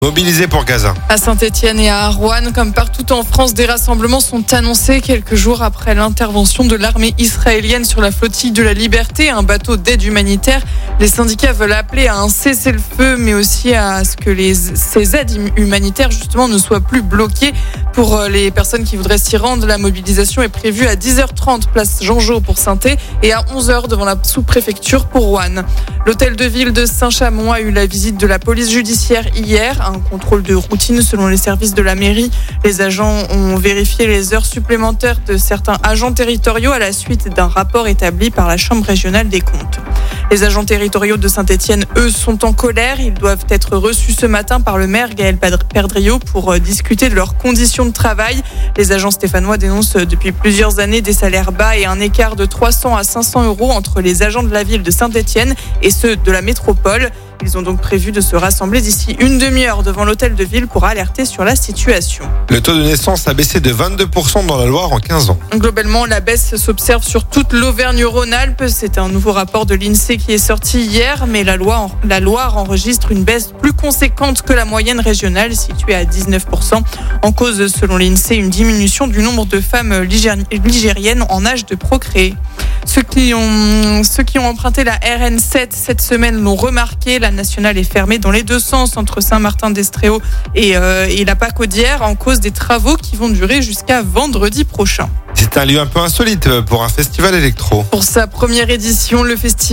mobilisés pour Gaza. À Saint-Etienne et à Roanne, comme partout en France, des rassemblements sont annoncés quelques jours après l'intervention de l'armée israélienne sur la flottille de la Liberté, un bateau d'aide humanitaire. Les syndicats veulent appeler à un cessez-le-feu, mais aussi à ce que ces aides humanitaires justement ne soient plus bloquées. Pour les personnes qui voudraient s'y rendre, la mobilisation est prévue à 10h30 place Jean-Jaud pour Saint-Thé et à 11h devant la sous-préfecture pour Roanne. L'hôtel de ville de Saint-Chamond a eu la visite de la police judiciaire hier. Un contrôle de routine selon les services de la mairie. Les agents ont vérifié les heures supplémentaires de certains agents territoriaux à la suite d'un rapport établi par la Chambre régionale des comptes. Les agents territoriaux de Saint-Etienne, eux, sont en colère. Ils doivent être reçus ce matin par le maire Gaël Perdriau pour discuter de leurs conditions de travail. Les agents stéphanois dénoncent depuis plusieurs années des salaires bas et un écart de 300 à 500 euros entre les agents de la ville de Saint-Etienne et ceux de la métropole. Ils ont donc prévu de se rassembler d'ici une demi-heure devant l'hôtel de ville pour alerter sur la situation. Le taux de naissance a baissé de 22% dans la Loire en 15 ans. Globalement, la baisse s'observe sur toute l'Auvergne-Rhône-Alpes. C'est un nouveau rapport de l'INSEE qui est sorti hier, mais la Loire enregistre une baisse plus conséquente que la moyenne régionale, située à 19%. En cause, selon l'INSEE, une diminution du nombre de femmes ligériennes en âge de procréer. Ceux qui ont emprunté la RN7 cette semaine l'ont remarqué. La nationale est fermée dans les deux sens entre Saint-Martin-d'Estréaux et la Pacaudière en cause des travaux qui vont durer jusqu'à vendredi prochain. C'est un lieu un peu insolite pour un festival électro. Pour sa première édition,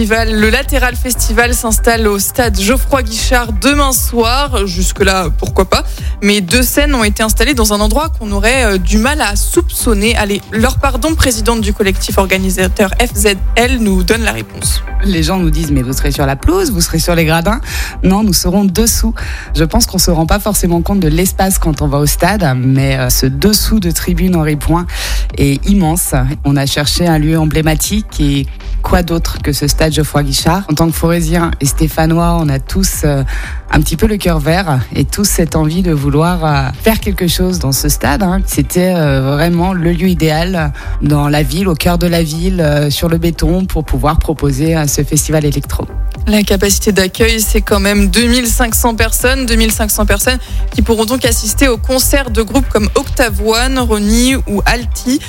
le Latéral Festival s'installe au stade Geoffroy-Guichard demain soir. Jusque-là, pourquoi pas. Mais 2 scènes ont été installées dans un endroit qu'on aurait du mal à soupçonner. Allez, Laure Pardon, présidente du collectif organisateur FZL, nous donne la réponse. Les gens nous disent, mais vous serez sur la pelouse, vous serez sur les gradins. Non, nous serons dessous. Je pense qu'on se rend pas forcément compte de l'espace quand on va au stade, mais ce dessous de tribune Henri Point est immense. On a cherché un lieu emblématique et quoi d'autre que ce stade Geoffroy-Guichard. En tant que Forésiens et Stéphanois, on a tous un petit peu le cœur vert et tous cette envie de vouloir faire quelque chose dans ce stade. C'était vraiment le lieu idéal dans la ville, au cœur de la ville, sur le béton, pour pouvoir proposer ce festival électro. La capacité d'accueil, c'est quand même 2500 personnes qui pourront donc assister aux concerts de groupes comme Octave One, Ronnie ou Atli,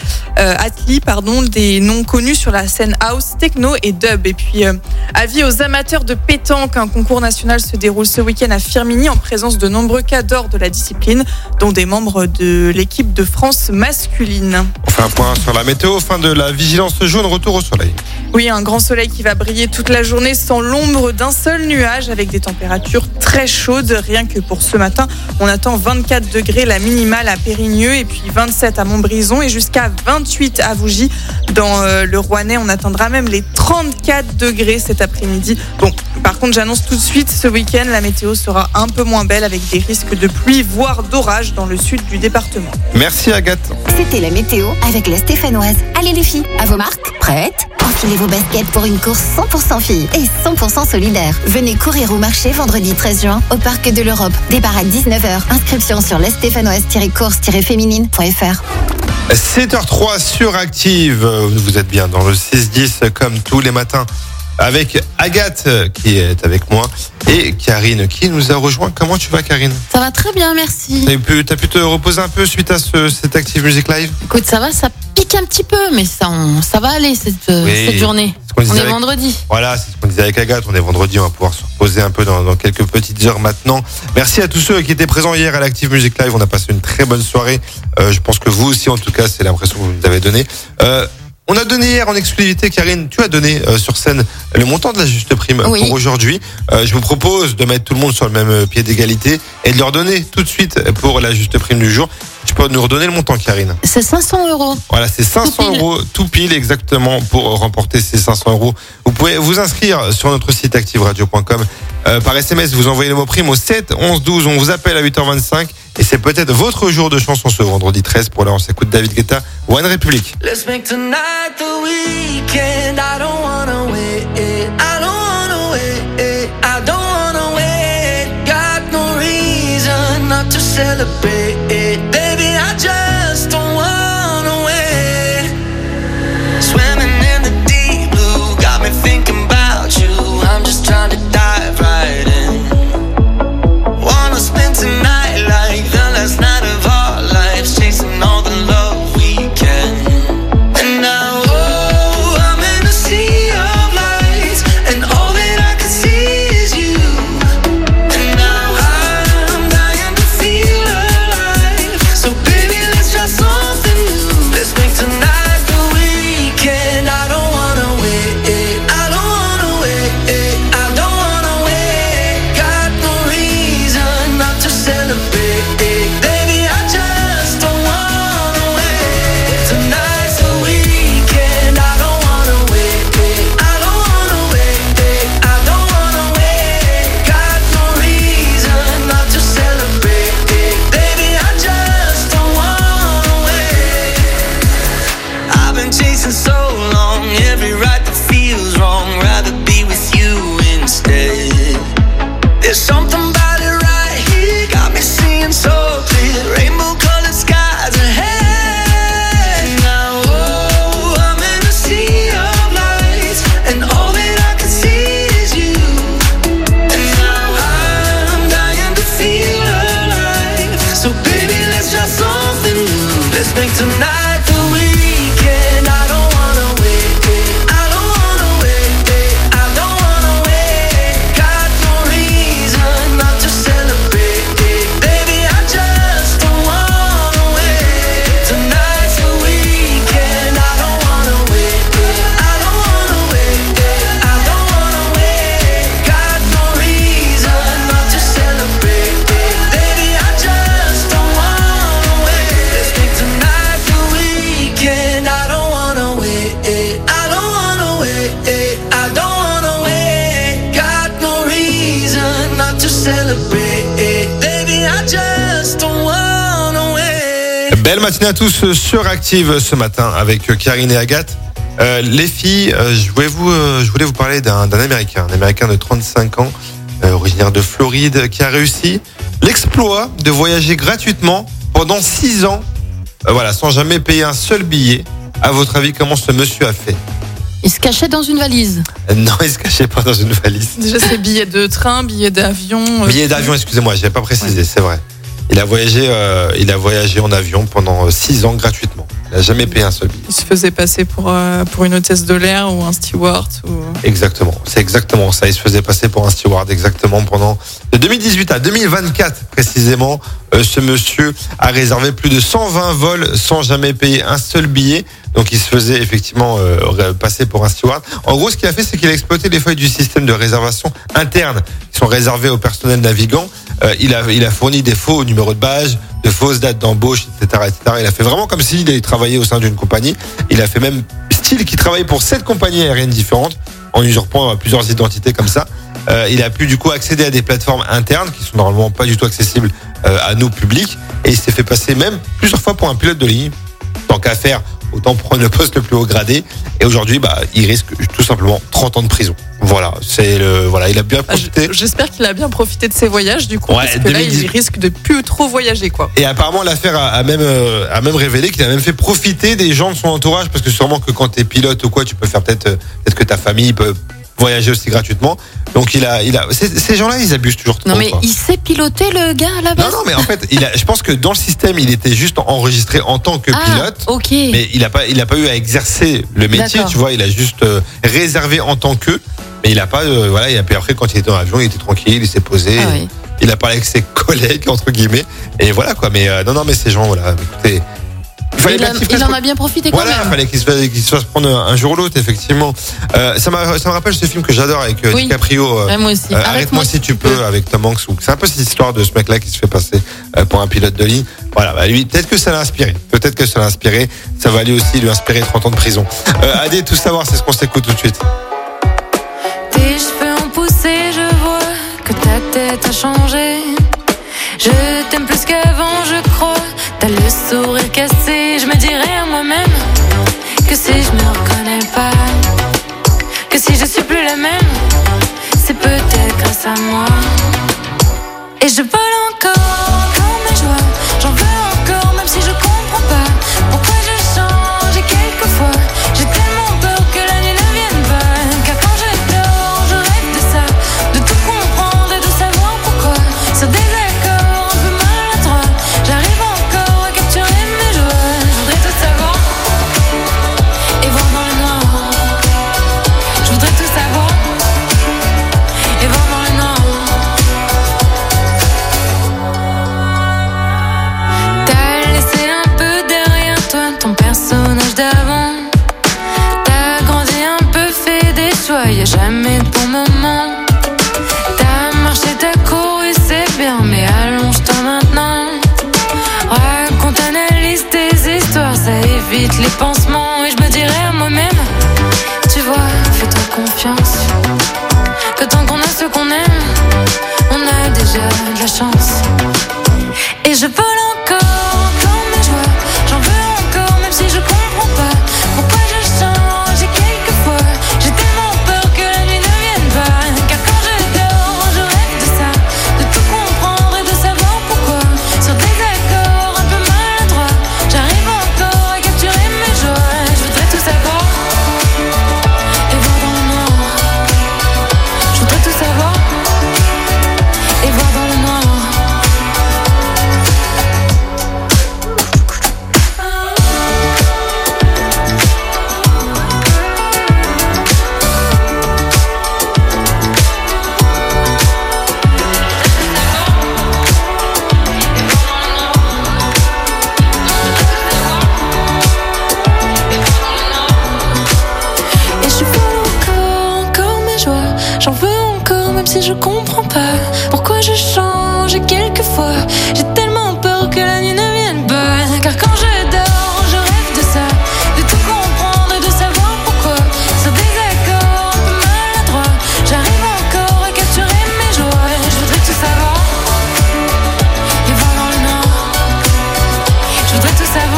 des noms connus sur la scène house, techno et dub. Et puis, avis aux amateurs de pétanque, un concours national se déroule ce week-end à Firminy en présence de nombreux cadors de la discipline, dont des membres de l'équipe de France masculine. On fait un point sur la météo, fin de la vigilance jaune, retour au soleil. Oui, un grand soleil qui va briller toute la journée sans l'ombre d'un seul nuage avec des températures très chaudes. Rien que pour ce matin, on attend 24 degrés la minimale à Périgneux et puis 27 à Montbrison et jusqu'à 28 à Vougy. Dans le Rouennais, on atteindra même les 34 degrés cet après-midi. Bon, par contre, j'annonce tout de suite, ce week-end, la météo sera un peu moins belle avec des risques de pluie, voire d'orage dans le sud du département. Merci Agathe. C'était la météo avec la Stéphanoise. Allez les filles, à vos marques, prêtes ? Enfilez vos baskets pour une course 100% filles et 100% solidaire. Venez courir au marché vendredi 13 juin au Parc de l'Europe. Départ à 19h. Inscription sur lastéphanoise-course-féminine.fr. 7h03 sur Active. Vous êtes bien dans le 6-10 comme tous les matins avec Agathe qui est avec moi et Karine qui nous a rejoint. Comment tu vas, Karine ? Ça va très bien, merci. T'as pu te reposer un peu suite à cette Active Music Live ? Écoute, ça va, ça pique un petit peu, mais ça va aller cette journée. On est vendredi. Voilà, c'est ce qu'on disait avec Agathe. On est vendredi, on va pouvoir se reposer un peu dans quelques petites heures maintenant. Merci à tous ceux qui étaient présents hier à l'Active Music Live. On a passé une très bonne soirée. Je pense que vous aussi, en tout cas, c'est l'impression que vous nous avez donné. On a donné hier en exclusivité, Karine, tu as donné sur scène le montant de la juste prime pour aujourd'hui. Je vous propose de mettre tout le monde sur le même pied d'égalité et de leur donner tout de suite pour la juste prime du jour. Tu peux nous redonner le montant, Karine ? C'est 500 €. Voilà, c'est 500 € tout pile exactement pour remporter ces 500 €. Vous pouvez vous inscrire sur notre site activeradio.com. Par SMS, vous envoyez le mot prime au 7 11 12. On vous appelle à 8h25 et c'est peut-être votre jour de chanson ce vendredi 13. Pour là, on s'écoute David Guetta, One Republic. Let's make tonight the weekend. I don't wanna wait. I don't wanna wait. I don't wanna wait. Got no reason not to celebrate. Baby, I just don't wanna wait. Swimming in the deep blue, got me thinking about you. I'm just trying to dive right in. Wanna spend tonight Belle matinée à tous sur Active ce matin avec Karine et Agathe. Les filles, je voulais vous parler d'un Américain de 35 ans, originaire de Floride, qui a réussi l'exploit de voyager gratuitement pendant 6 ans, sans jamais payer un seul billet. À votre avis, comment ce monsieur a fait ? Il se cachait dans une valise. Non, il se cachait pas dans une valise. Déjà, c'est billets de train, billets d'avion. Billets d'avion, excusez-moi, je n'avais pas précisé, c'est vrai. Il a voyagé en avion pendant 6 ans gratuitement. Il n'a jamais payé un seul billet. Il se faisait passer pour une hôtesse de l'air ou un steward. Exactement, c'est exactement ça. Il se faisait passer pour un steward exactement pendant de 2018 à 2024 précisément. Ce monsieur a réservé plus de 120 vols sans jamais payer un seul billet. Donc il se faisait effectivement passer pour un steward. En gros, ce qu'il a fait, c'est qu'il a exploité les feuilles du système de réservation interne qui sont réservées au personnel navigant. Il a fourni des faux numéros de badge, de fausses dates d'embauche, etc., etc. Il a fait vraiment comme s'il avait travaillé au sein d'une compagnie. Il a fait même style qu'il travaillait pour 7 compagnies aériennes différentes en usurpant plusieurs identités comme ça. Il a pu du coup accéder à des plateformes internes qui sont normalement pas du tout accessibles à nous publics, et il s'est fait passer même plusieurs fois pour un pilote de ligne. Tant qu'à faire, autant prendre le poste le plus haut gradé. Et aujourd'hui, il risque tout simplement 30 ans de prison. Voilà, il a bien profité. J'espère qu'il a bien profité de ses voyages, du coup, parce que 2010... là, il risque de plus trop voyager, quoi. Et apparemment, l'affaire a même révélé qu'il a même fait profiter des gens de son entourage, parce que sûrement que quand t'es pilote ou quoi, tu peux faire peut-être que ta famille peut voyager aussi gratuitement. Donc ces gens-là, ils abusent toujours trop. Non mais il sait piloter, le gars à la base. Non mais en fait, je pense que dans le système, il était juste enregistré en tant que pilote. Ok. Mais il a pas eu à exercer le métier. D'accord. Tu vois, il a juste réservé en tant que. Mais il a pas et puis après, quand il était dans l'avion, il était tranquille, il s'est posé. Ah oui. Il a parlé avec ses collègues entre guillemets. Et voilà quoi. Mais non mais ces gens, écoutez. Il en a bien profité quand même. Il fallait qu'il se fasse prendre un jour ou l'autre, effectivement. Ça me rappelle ce film que j'adore avec DiCaprio. Moi aussi. Arrête-moi si tu peux, avec Tom Hanks. C'est un peu cette histoire de ce mec-là qui se fait passer pour un pilote de ligne. Voilà, lui, peut-être que ça l'a inspiré. Ça va lui inspirer 30 ans de prison. Adé, tout savoir, c'est ce qu'on s'écoute tout de suite. Tes cheveux ont poussé, je vois que ta tête a changé. Je t'aime plus qu'avant, je crois. T'as le sourire cassé. Je me dirais à moi-même que si je me reconnais pas, que si je suis plus la même, c'est peut-être grâce à moi. Et je vole encore mes joies. J'en veux encore, même si je comprends pas pourquoi je change. Et quelquefois j'ai tellement peur que la nuit ne vienne pas. Car quand je dors, je rêve de ça, de tout comprendre et de savoir pourquoi. Sur des accords un peu maladroits, j'arrive encore à capturer mes joies. Je voudrais tout savoir et voir dans le noir. Je voudrais tout savoir et voir dans le noir. T'as laissé un peu derrière toi ton personnage d'avant. T'as grandi un peu, fait des choix, y'a jamais de bon moment. T'as marché, t'as couru, c'est bien, mais allonge-toi maintenant. Raconte, analyse tes histoires, ça évite les pansements. Et je me dirais à moi-même, tu vois, fais-toi confiance, que tant qu'on a ce qu'on aime, on a déjà de la chance. Et je vole encore mes joies. J'en veux encore, même si je comprends pas pourquoi je change. Et quelquefois j'ai tellement peur que la nuit ne vienne pas. Car quand je dors, je rêve de ça, de tout comprendre et de savoir pourquoi. Sur des accords un peu maladroits, j'arrive encore à capturer mes joies. Je voudrais tout savoir et voir dans le noir. Je voudrais tout savoir et voir dans le noir. Et je veux encore mes joies. J'en veux encore, même si je comprends pas pourquoi je change. Et quelquefois j'ai tellement peur que la nuit ne vienne pas. Car quand je dors, je rêve de ça, de tout comprendre et de savoir pourquoi. Sur des accords un peu maladroits, j'arrive encore à capturer mes joies. Je voudrais tout savoir et voir dans le noir. Je voudrais tout savoir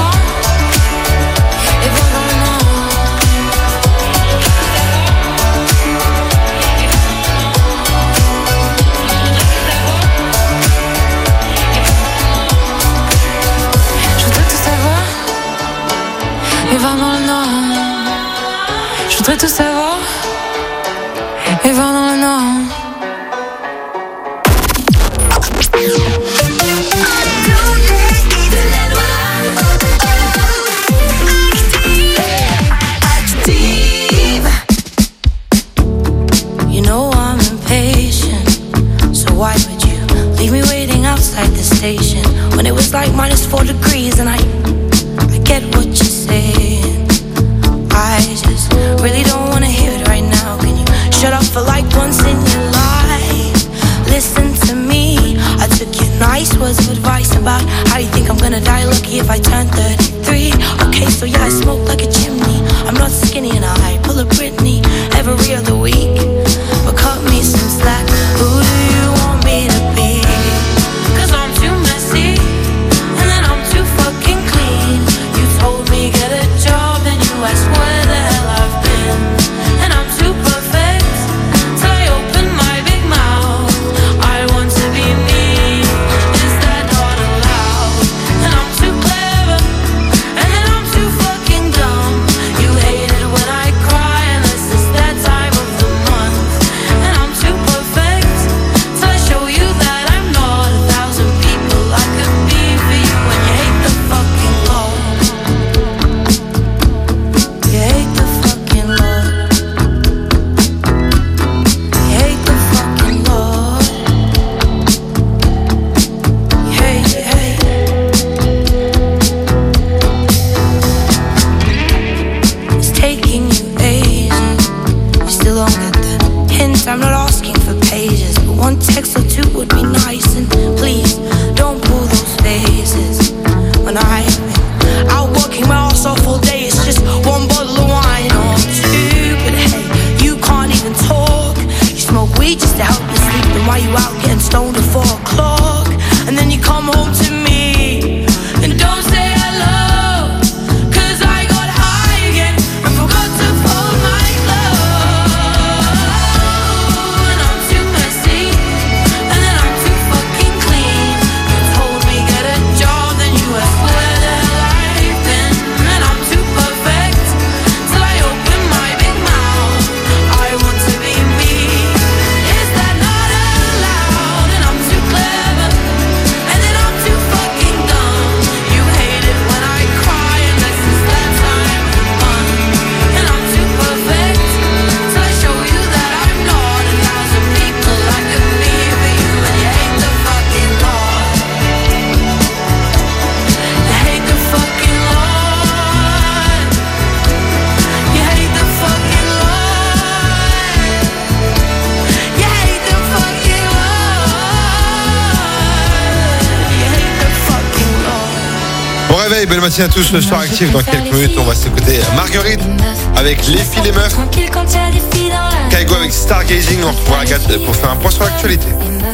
voudrais tout savoir et voir dans le noir. You know I'm impatient, so why would you leave me waiting outside the station when it was like -4 degrees? And I get what you're saying. I just really don't wanna hear it right now. Can you shut up for like once in your life? Listen to me. I took your nice words of advice about how you think I'm gonna die lucky if I turn 33. Okay, so yeah, I smoke like a chimney. I'm not skinny and I pull a Britney every other week. But cut me some slack. Who do you want me to be? 'Cause I'm too messy and then I'm too fucking clean. You told me get a job and you asked where the hell I've been. And I'm too perfect till I open my big mouth. I want to be me. Is that not allowed? And I'm too clever and then I'm too fucking dumb. You hate it when I cry unless it's that time of the month. And I'm too perfect till I show you that I'm not 1,000 people I could be for you. And you hate the fucking law. You hate the fucking law. You hate the fucking law. You hate, you hate. It's taking you ages. You still don't get the hint. I'm not asking for pages, but one text or two would be nice. And please don't pull those faces when I've been out working my ass off all day. It's just one bottle of wine or two, but hey, you can't even talk. You smoke weed just to help you sleep. Then why you out getting stoned at 4 o'clock? And then you come home to me and don't say hello. 'Cause I got high again and forgot to fold my clothes. And I'm too messy and then I'm too fucking clean. You told me get a job, then you asked where the hell I've been. And I'm too perfect till I open my big mouth. I want to be me. Is that not allowed? And I'm too clever and then I'm too fucking dumb. You hate it when I cry unless it's that time of the month. And I'm too perfect till I show you that I'm not 1,000 people I could be for you. And you hate the fucking law. You hate the fucking law. You hate the fucking law. You hate the fucking law. You hate the fucking law. Bon réveil, belle matinée à tous, le soir actif. Dans quelques minutes, on va s'écouter Marguerite avec Les filles les meufs. Kaigo avec Stargazing. On retrouvera Agathe pour faire un point sur l'actualité.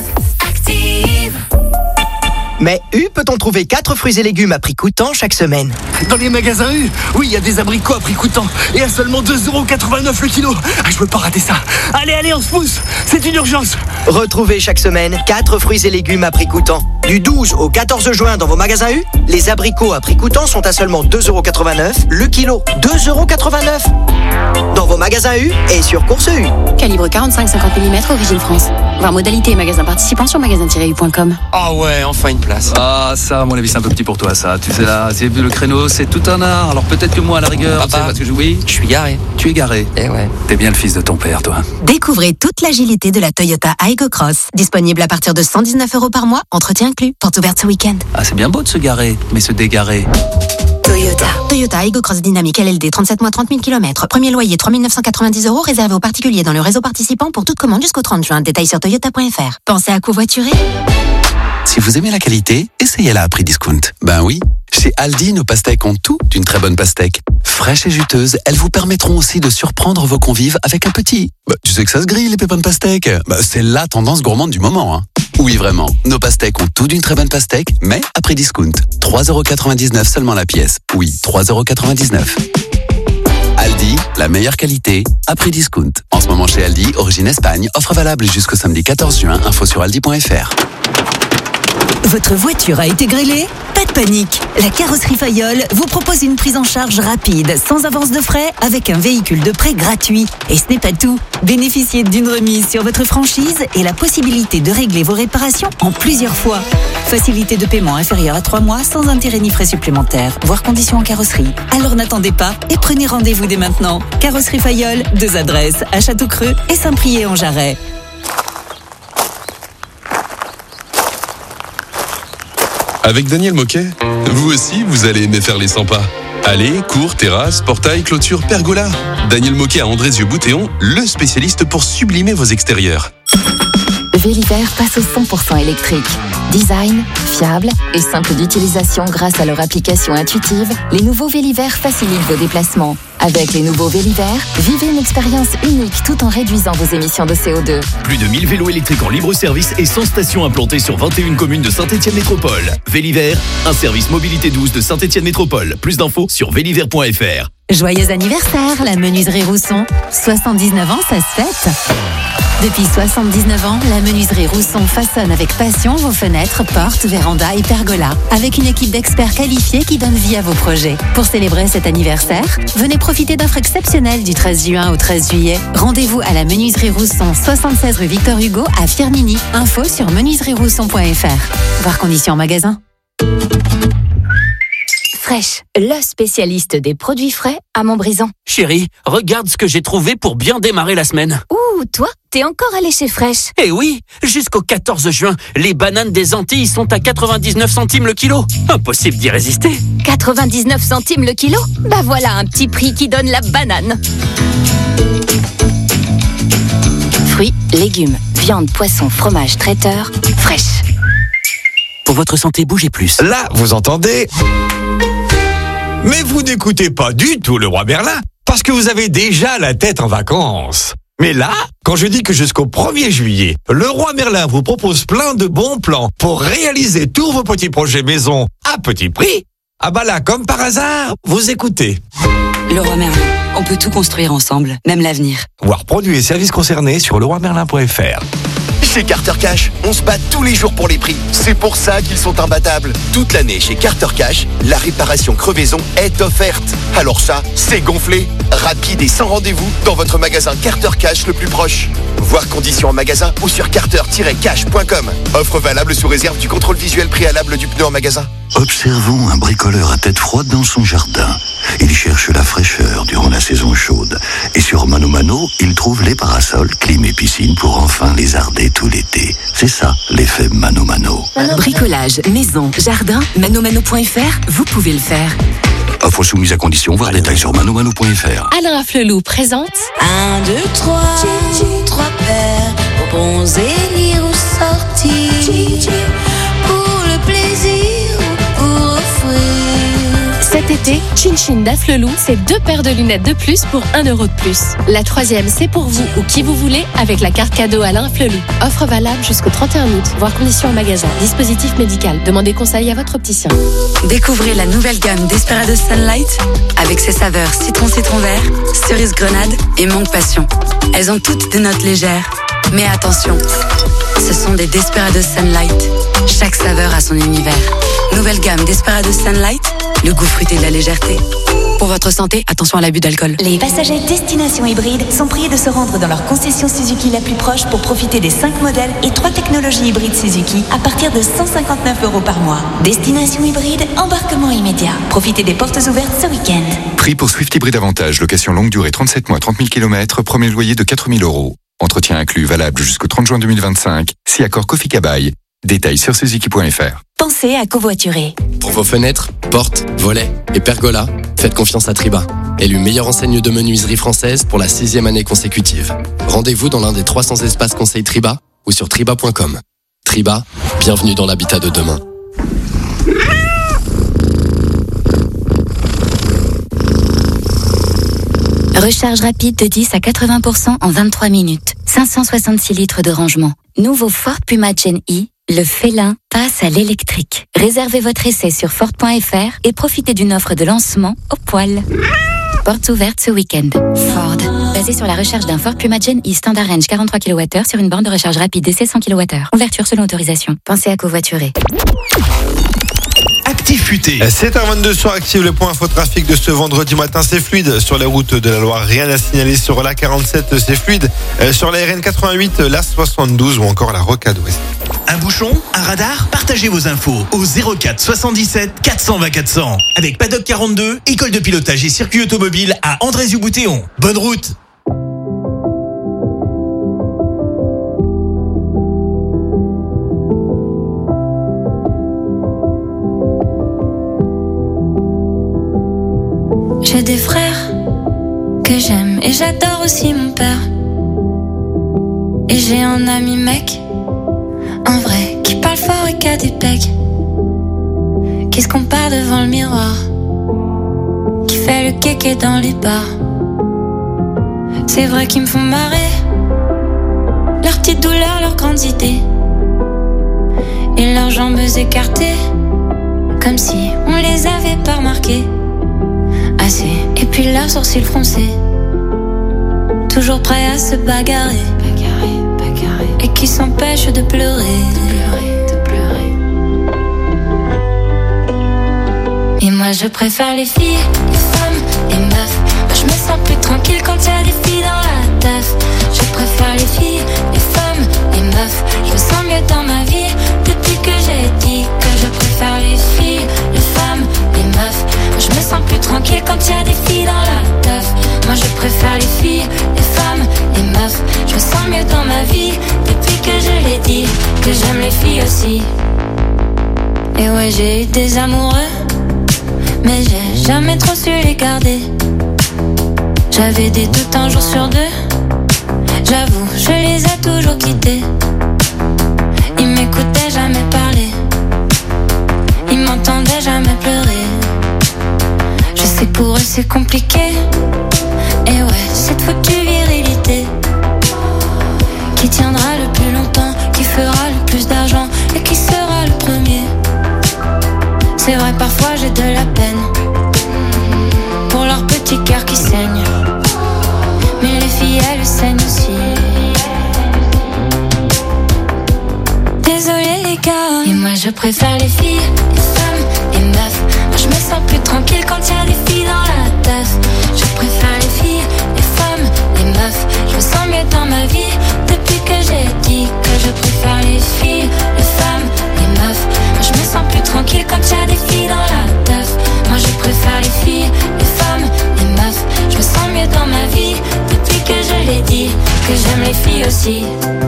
Mais U peut-on trouver 4 fruits et légumes à prix coûtant chaque semaine? Dans les magasins U, oui, il y a des abricots à prix coûtant et à seulement 2,89€ le kilo. Ah, je veux pas rater ça. Allez, on se pousse, c'est une urgence. Retrouvez chaque semaine 4 fruits et légumes à prix coûtant. Du 12 au 14 juin dans vos magasins U, les abricots à prix coûtant sont à seulement 2,89€ le kilo. 2,89€ dans vos magasins U et sur Course U. Calibre 45-50 mm, origine France. Voir modalité et magasins participants sur magasin-u.com. Ah ouais, enfin une place. Ah, ça, à mon avis, c'est un peu petit pour toi, ça. Tu sais, là, c'est vu le créneau, c'est tout un art. Alors peut-être que moi, à la rigueur, Papa, parce que oui, je suis garé. Tu es garé. Eh ouais. T'es bien le fils de ton père, toi. Découvrez toute l'agilité de la Toyota Aygo Cross. Disponible à partir de 119€ par mois, entretien inclus. Porte ouverte ce week-end. Ah, c'est bien beau de se garer, mais se dégarer. Toyota Aygo Cross Dynamique LLD, 37 mois, 30 000 km. Premier loyer, 3 990€, réservé aux particuliers dans le réseau participant pour toute commande jusqu'au 30 juin. Détails sur toyota.fr. Pensez à covoiturer. Si vous aimez la qualité, essayez-la à prix discount. Ben oui, chez Aldi, nos pastèques ont tout d'une très bonne pastèque. Fraîches et juteuses, elles vous permettront aussi de surprendre vos convives avec un petit. Tu sais que ça se grille, les pépins de pastèque. C'est la tendance gourmande du moment, hein. Oui, vraiment. Nos pastèques ont tout d'une très bonne pastèque, mais à prix discount. 3,99€ seulement la pièce. Oui, 3,99€. Aldi, la meilleure qualité, à prix discount. En ce moment chez Aldi, origine Espagne, offre valable jusqu'au samedi 14 juin, info sur aldi.fr. Votre voiture a été grillée ? Pas de panique, la carrosserie Fayol vous propose une prise en charge rapide, sans avance de frais, avec un véhicule de prêt gratuit. Et ce n'est pas tout. Bénéficiez d'une remise sur votre franchise et la possibilité de régler vos réparations en plusieurs fois. Facilité de paiement inférieure à 3 mois, sans intérêt ni frais supplémentaires, voire conditions en carrosserie. Alors n'attendez pas et prenez rendez-vous dès maintenant. Carrosserie Fayol, 2 adresses, à Château-Creux et Saint-Priest-en-Jarret. Avec Daniel Moquet, vous aussi, vous allez aimer faire les 100 pas. Allées, cours, terrasses, portails, clôtures, pergola. Daniel Moquet à Andrézieux-Boutéon, le spécialiste pour sublimer vos extérieurs. Véliver passe au 100% électrique. Design, fiable et simple d'utilisation grâce à leur application intuitive, les nouveaux Véliver facilitent vos déplacements. Avec les nouveaux Véliver, vivez une expérience unique tout en réduisant vos émissions de CO2. Plus de 1000 vélos électriques en libre service et 100 stations implantées sur 21 communes de Saint-Étienne Métropole. Véliver, un service mobilité douce de Saint-Étienne Métropole. Plus d'infos sur véliver.fr. Joyeux anniversaire, la menuiserie Rousson. 79 ans, ça se fête. Depuis 79 ans, la menuiserie Rousson façonne avec passion vos fenêtres, portes, vérandas et pergolas. Avec une équipe d'experts qualifiés qui donne vie à vos projets. Pour célébrer cet anniversaire, venez profiter d'offres exceptionnelles du 13 juin au 13 juillet. Rendez-vous à la menuiserie Rousson, 76 rue Victor Hugo à Firminy. Info sur menuiserierousson.fr. Voir conditions en magasin. Fresh, le spécialiste des produits frais à Montbrison. Chérie, regarde ce que j'ai trouvé pour bien démarrer la semaine. Ouh, toi, t'es encore allé chez Fresh. Eh oui, jusqu'au 14 juin, les bananes des Antilles sont à 99 centimes le kilo. Impossible d'y résister. 99 centimes le kilo ? Bah voilà un petit prix qui donne la banane. Fruits, légumes, viande, poisson, fromage, traiteur, Fresh. Pour votre santé, bougez plus. Là, vous entendez ? Mais vous n'écoutez pas du tout le roi Merlin, parce que vous avez déjà la tête en vacances. Mais là, quand je dis que jusqu'au 1er juillet, le roi Merlin vous propose plein de bons plans pour réaliser tous vos petits projets maison à petit prix, ah bah là, comme par hasard, vous écoutez. Le roi Merlin, on peut tout construire ensemble, même l'avenir. Voir produits et services concernés sur leroimerlin.fr. Chez Carter Cash, on se bat tous les jours pour les prix. C'est pour ça qu'ils sont imbattables. Toute l'année chez Carter Cash, la réparation crevaison est offerte. Alors ça, c'est gonflé. Rapide et sans rendez-vous dans votre magasin Carter Cash le plus proche. Voir conditions en magasin ou sur carter-cash.com. Offre valable sous réserve du contrôle visuel préalable du pneu en magasin. Observons un bricoleur à tête froide dans son jardin. Il cherche la fraîcheur durant la saison chaude. Et sur Mano Mano, il trouve les parasols, clim et piscine pour enfin lézarder tout l'été. C'est ça, l'effet Mano Mano. Bricolage, maison, jardin, manomano.fr, vous pouvez le faire. Offre soumise à condition, voir détails sur manomano.fr. Alain Flelou présente 1, 2, 3, 3 paires, bons élire ou sortir, pour le plaisir ou pour offrir. Cet été, Chin Chin d'Afflelou, c'est 2 paires de lunettes de plus pour 1 euro de plus. La 3e, c'est pour vous ou qui vous voulez avec la carte cadeau Alain Flelou. Offre valable jusqu'au 31 août. Voir conditions en magasin. Dispositif médical. Demandez conseil à votre opticien. Découvrez la nouvelle gamme Desperados Sunlight avec ses saveurs citron vert, cerise grenade et mangue passion. Elles ont toutes des notes légères. Mais attention, ce sont des Desperados Sunlight. Chaque saveur a son univers. Nouvelle gamme Desperados Sunlight, le goût fruité de la légèreté. Pour votre santé, attention à l'abus d'alcool. Les passagers Destination Hybride sont priés de se rendre dans leur concession Suzuki la plus proche pour profiter des 5 modèles et 3 technologies hybrides Suzuki à partir de 159 € par mois. Destination Hybride, embarquement immédiat. Profitez des portes ouvertes ce week-end. Prix pour Swift Hybride Avantage, location longue durée 37 mois, 30 000 km, premier loyer de 4 000 €. Entretien inclus, valable jusqu'au 30 juin 2025. Si accord Kofi Kabaï. Détails sur suzuki.fr. Pensez à covoiturer. Pour vos fenêtres, portes, volets et pergolas, faites confiance à Triba. Élu meilleure enseigne de menuiserie française pour la 6e année consécutive. Rendez-vous dans l'un des 300 espaces conseils Triba ou sur triba.com. Triba, bienvenue dans l'habitat de demain. Recharge rapide de 10 à 80% en 23 minutes. 566 litres de rangement. Nouveau Ford Puma Gen E, le félin passe à l'électrique. Réservez votre essai sur Ford.fr et profitez d'une offre de lancement au poil. Portes ouvertes ce week-end. Ford. Basé sur la recharge d'un Ford Puma Gen E Standard Range 43 kWh sur une borne de recharge rapide d'essai 100 kWh. Ouverture selon autorisation. Pensez à covoiturer. Active Futé. 7h22 sur Active, le point info trafic de ce vendredi matin, c'est fluide sur les routes de la Loire, rien à signaler sur la 47, c'est fluide sur la RN 88, la 72 ou encore la Rocade Ouest. Un bouchon, un radar, partagez vos infos au 04 77 420 400. Avec Paddock 42, école de pilotage et circuit automobile à Andrézieux-Boutéon. Bonne route. J'ai des frères que j'aime et j'adore aussi mon père. Et j'ai un ami mec, un vrai, qui parle fort et qui a des pecs, qui se compare devant le miroir, qui fait le kéké dans les bars. C'est vrai qu'ils me font marrer, leurs petites douleurs, leurs grandes idées, et leurs jambes écartées, comme si on les avait pas remarquées. Assez, et puis leurs sourcils froncés, toujours prêts à se bagarrer, et qui s'empêchent de pleurer. Et moi je préfère les filles, les femmes, les meufs. Moi je me sens plus tranquille quand y a des filles dans la teuf. Je préfère les filles, les femmes, les meufs. Je me sens mieux dans ma vie depuis que j'ai dit que je préfère les filles, les femmes, les meufs. Moi je me sens plus tranquille quand y a des filles dans la teuf. Moi je préfère les filles, les femmes, les meufs. Je me sens mieux dans ma vie depuis que je l'ai dit que j'aime les filles aussi. Et ouais, j'ai eu des amoureux, mais j'ai jamais trop su les garder. J'avais des doutes un jour sur deux, j'avoue, je les ai toujours quittés. Ils m'écoutaient jamais parler, ils m'entendaient jamais pleurer. Je sais que pour eux c'est compliqué, et ouais, cette foutue virilité qui tiendra le plus longtemps, qui fera le plus d'argent et qui sera le premier. C'est vrai, parfois j'ai de la peine pour leur petit cœur qui saigne, mais les filles elles saignent aussi. Désolée les gars, et moi je préfère les filles, les femmes, les meufs. Moi je me sens plus tranquille quand y a des filles dans la teuf. Je préfère les filles, les femmes, les meufs. Je me sens mieux dans ma vie depuis que j'ai dit que je préfère les filles, les femmes, les meufs. Moi je me sens plus tranquille quand y a des filles dans la teuf. Moi je préfère les filles, les femmes, les meufs. Je me sens mieux dans ma vie depuis que je l'ai dit que j'aime les filles aussi.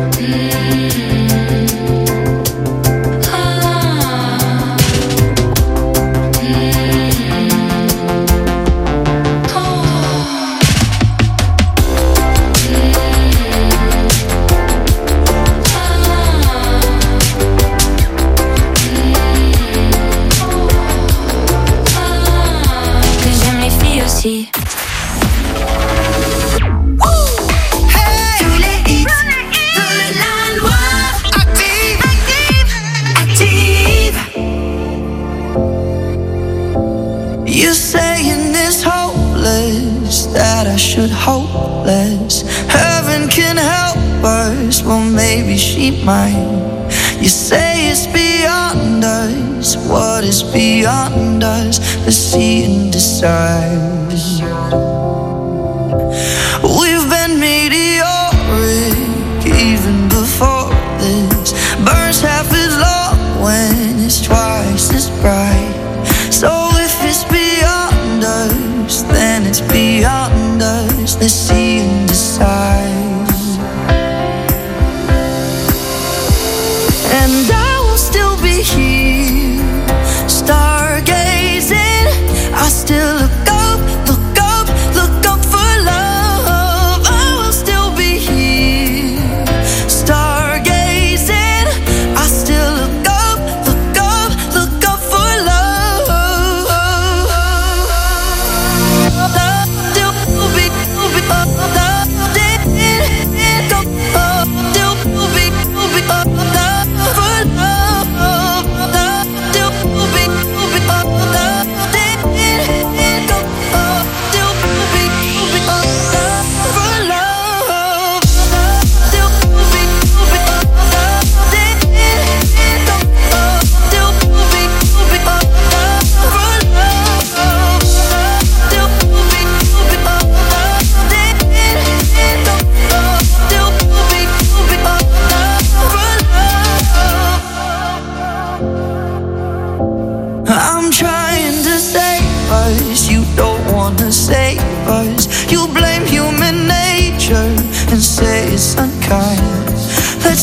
Hopeless, heaven can help us. Well, maybe she might. You say it's beyond us. What is beyond us? Let's see and decide. We've been meteoric even before this. Burns half as long when it's twice as bright. So if it's beyond us, then it's beyond us. Let's see and decide. And I will still be here, stargazing. I still look up,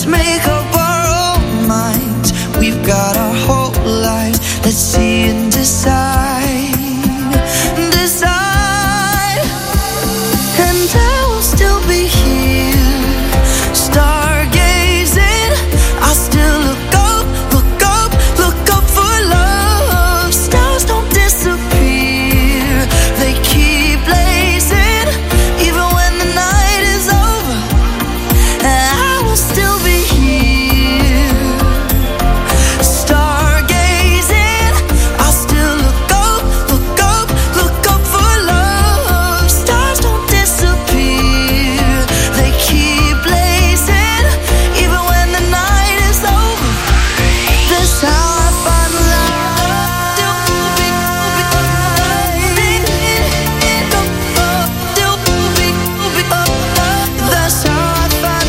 Let's make up our own minds. We've got our whole lives. Let's see and decide. Decide. And I will still be here, stargazing. I'll still look up, look up, look up for love. Stars don't disappear, they keep blazing. Even when the night is over, I will still be here, stargazing. I'll still look up, look up, look up for love. Stars don't disappear, they keep blazing. Even when the night is over, that's how I find love. That's how I find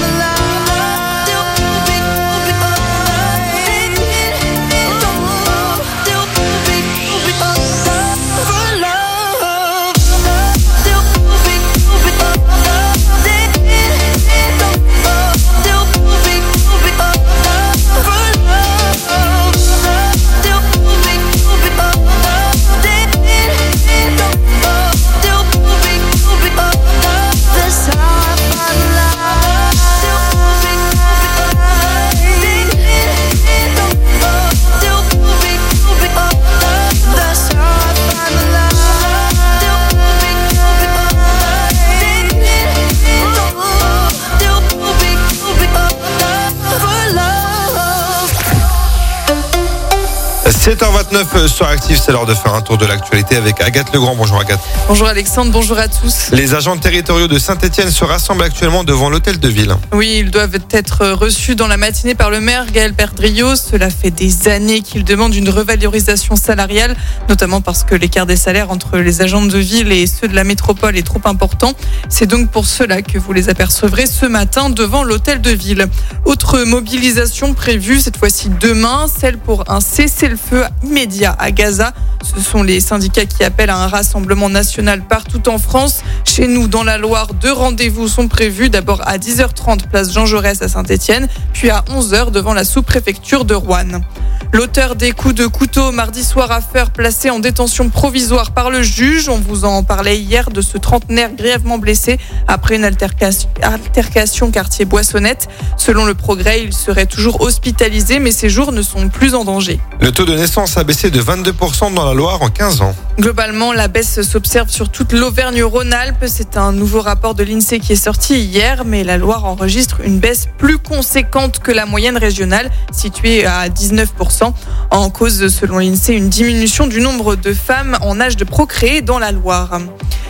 « 7h29 sur Active, c'est l'heure de faire un tour de l'actualité avec Agathe Legrand. Bonjour Agathe. Bonjour Alexandre, bonjour à tous. Les agents territoriaux de Saint-Etienne se rassemblent actuellement devant l'hôtel de ville. Oui, ils doivent être reçus dans la matinée par le maire Gaël Perdriau. Cela fait des années qu'il demande une revalorisation salariale, notamment parce que l'écart des salaires entre les agents de ville et ceux de la métropole est trop important. C'est donc pour cela que vous les apercevrez ce matin devant l'hôtel de ville. Autre mobilisation prévue, cette fois-ci demain, celle pour un cessez-le-feu immédiat à Gaza. Ce sont les syndicats qui appellent à un rassemblement national partout en France. Chez nous, dans la Loire, 2 rendez-vous sont prévus. D'abord à 10h30, place Jean Jaurès à Saint-Etienne, puis à 11h devant la sous-préfecture de Roanne. L'auteur des coups de couteau mardi soir à Feurs, placé en détention provisoire par le juge. On vous en parlait hier de ce trentenaire grièvement blessé après une altercation quartier Boissonnette. Selon le Progrès, il serait toujours hospitalisé, mais ses jours ne sont plus en danger. Le taux de naissance a baissé de 22% dans la Loire en 15 ans. Globalement, la baisse s'observe sur toute l'Auvergne-Rhône-Alpes. C'est un nouveau rapport de l'INSEE qui est sorti hier, mais la Loire enregistre une baisse plus conséquente que la moyenne régionale, située à 19%. En cause, selon l'INSEE, une diminution du nombre de femmes en âge de procréer dans la Loire.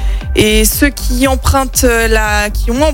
Et ceux qui ont emprunté la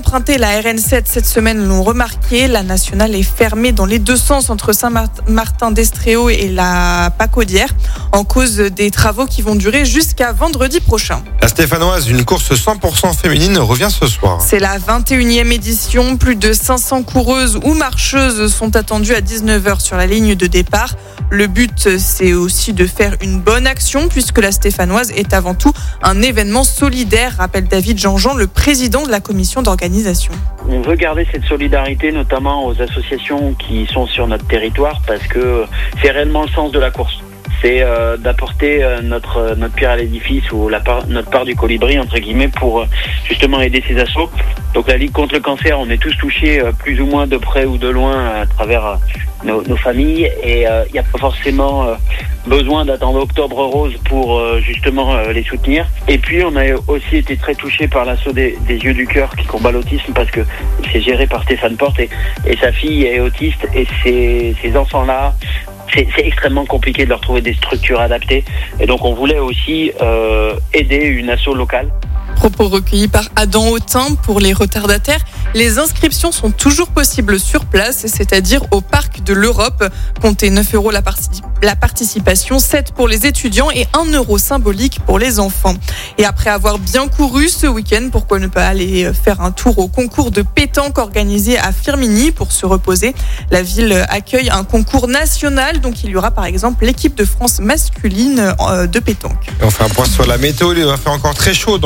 RN7 cette semaine l'ont remarqué. La nationale est fermée dans les deux sens entre Saint-Martin-d'Estréaux et la Pacaudière en cause des travaux qui vont durer jusqu'à vendredi prochain. La Stéphanoise, une course 100% féminine, revient ce soir. C'est la 21e édition. Plus de 500 coureuses ou marcheuses sont attendues à 19h sur la ligne de départ. Le but, c'est aussi de faire une bonne action puisque la Stéphanoise est avant tout un événement solidaire, rappelle David Jean-Jean, le président de la commission d'organisation. On veut garder cette solidarité, notamment aux associations qui sont sur notre territoire, parce que c'est réellement le sens de la course. C'est d'apporter notre pierre à l'édifice ou notre part du colibri, entre guillemets, pour justement aider ces assos. Donc la Ligue contre le cancer, on est tous touchés plus ou moins de près ou de loin à travers nos familles, et il n'y a pas forcément besoin d'attendre Octobre Rose pour justement les soutenir. Et puis on a aussi été très touchés par l'assaut des Yeux du Cœur qui combat l'autisme, parce que c'est géré par Stéphane Porte et sa fille est autiste, et ces enfants-là, c'est extrêmement compliqué de leur trouver des structures adaptées, et donc on voulait aussi aider une asso locale. Propos recueillis par Adam Autin pour les retardataires. Les inscriptions sont toujours possibles sur place, c'est-à-dire au Parc de l'Europe. Comptez 9 € la participation, 7 pour les étudiants et 1 € symbolique pour les enfants. Et après avoir bien couru ce week-end, pourquoi ne pas aller faire un tour au concours de pétanque organisé à Firminy pour se reposer. La ville accueille un concours national, donc il y aura par exemple l'équipe de France masculine de pétanque. Et on fait un point sur la météo. Il va faire encore très chaud dans la Loire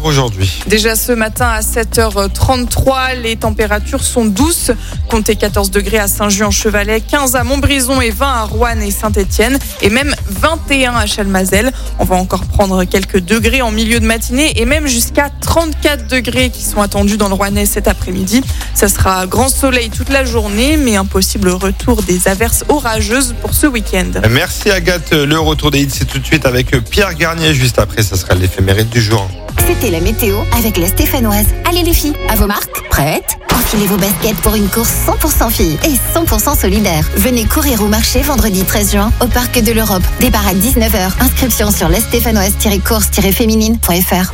aujourd'hui? Déjà ce matin à 7h33, les températures sont douces. Comptez 14 degrés à Saint-Just-en-Chevalet, 15 à Montbrison et 20 à Roanne et Saint-Étienne et même 21 à Chalmazel. On va encore prendre quelques degrés en milieu de matinée et même jusqu'à 34 degrés qui sont attendus dans le Rouennais cet après-midi. Ça sera grand soleil toute la journée, mais un possible retour des averses orageuses pour ce week-end. Merci Agathe. Le retour des hits, c'est tout de suite avec Pierre Garnier. Juste après, ça sera l'éphéméride du jour. C'était la météo avec la Stéphanoise. Allez les filles, à vos marques, prêtes? Enfilez vos baskets pour une course 100% filles et 100% solidaire. Venez courir au marché vendredi 13 juin au Parc de l'Europe. Départ à 19h. Inscription sur lastéphanoise-course-féminine.fr.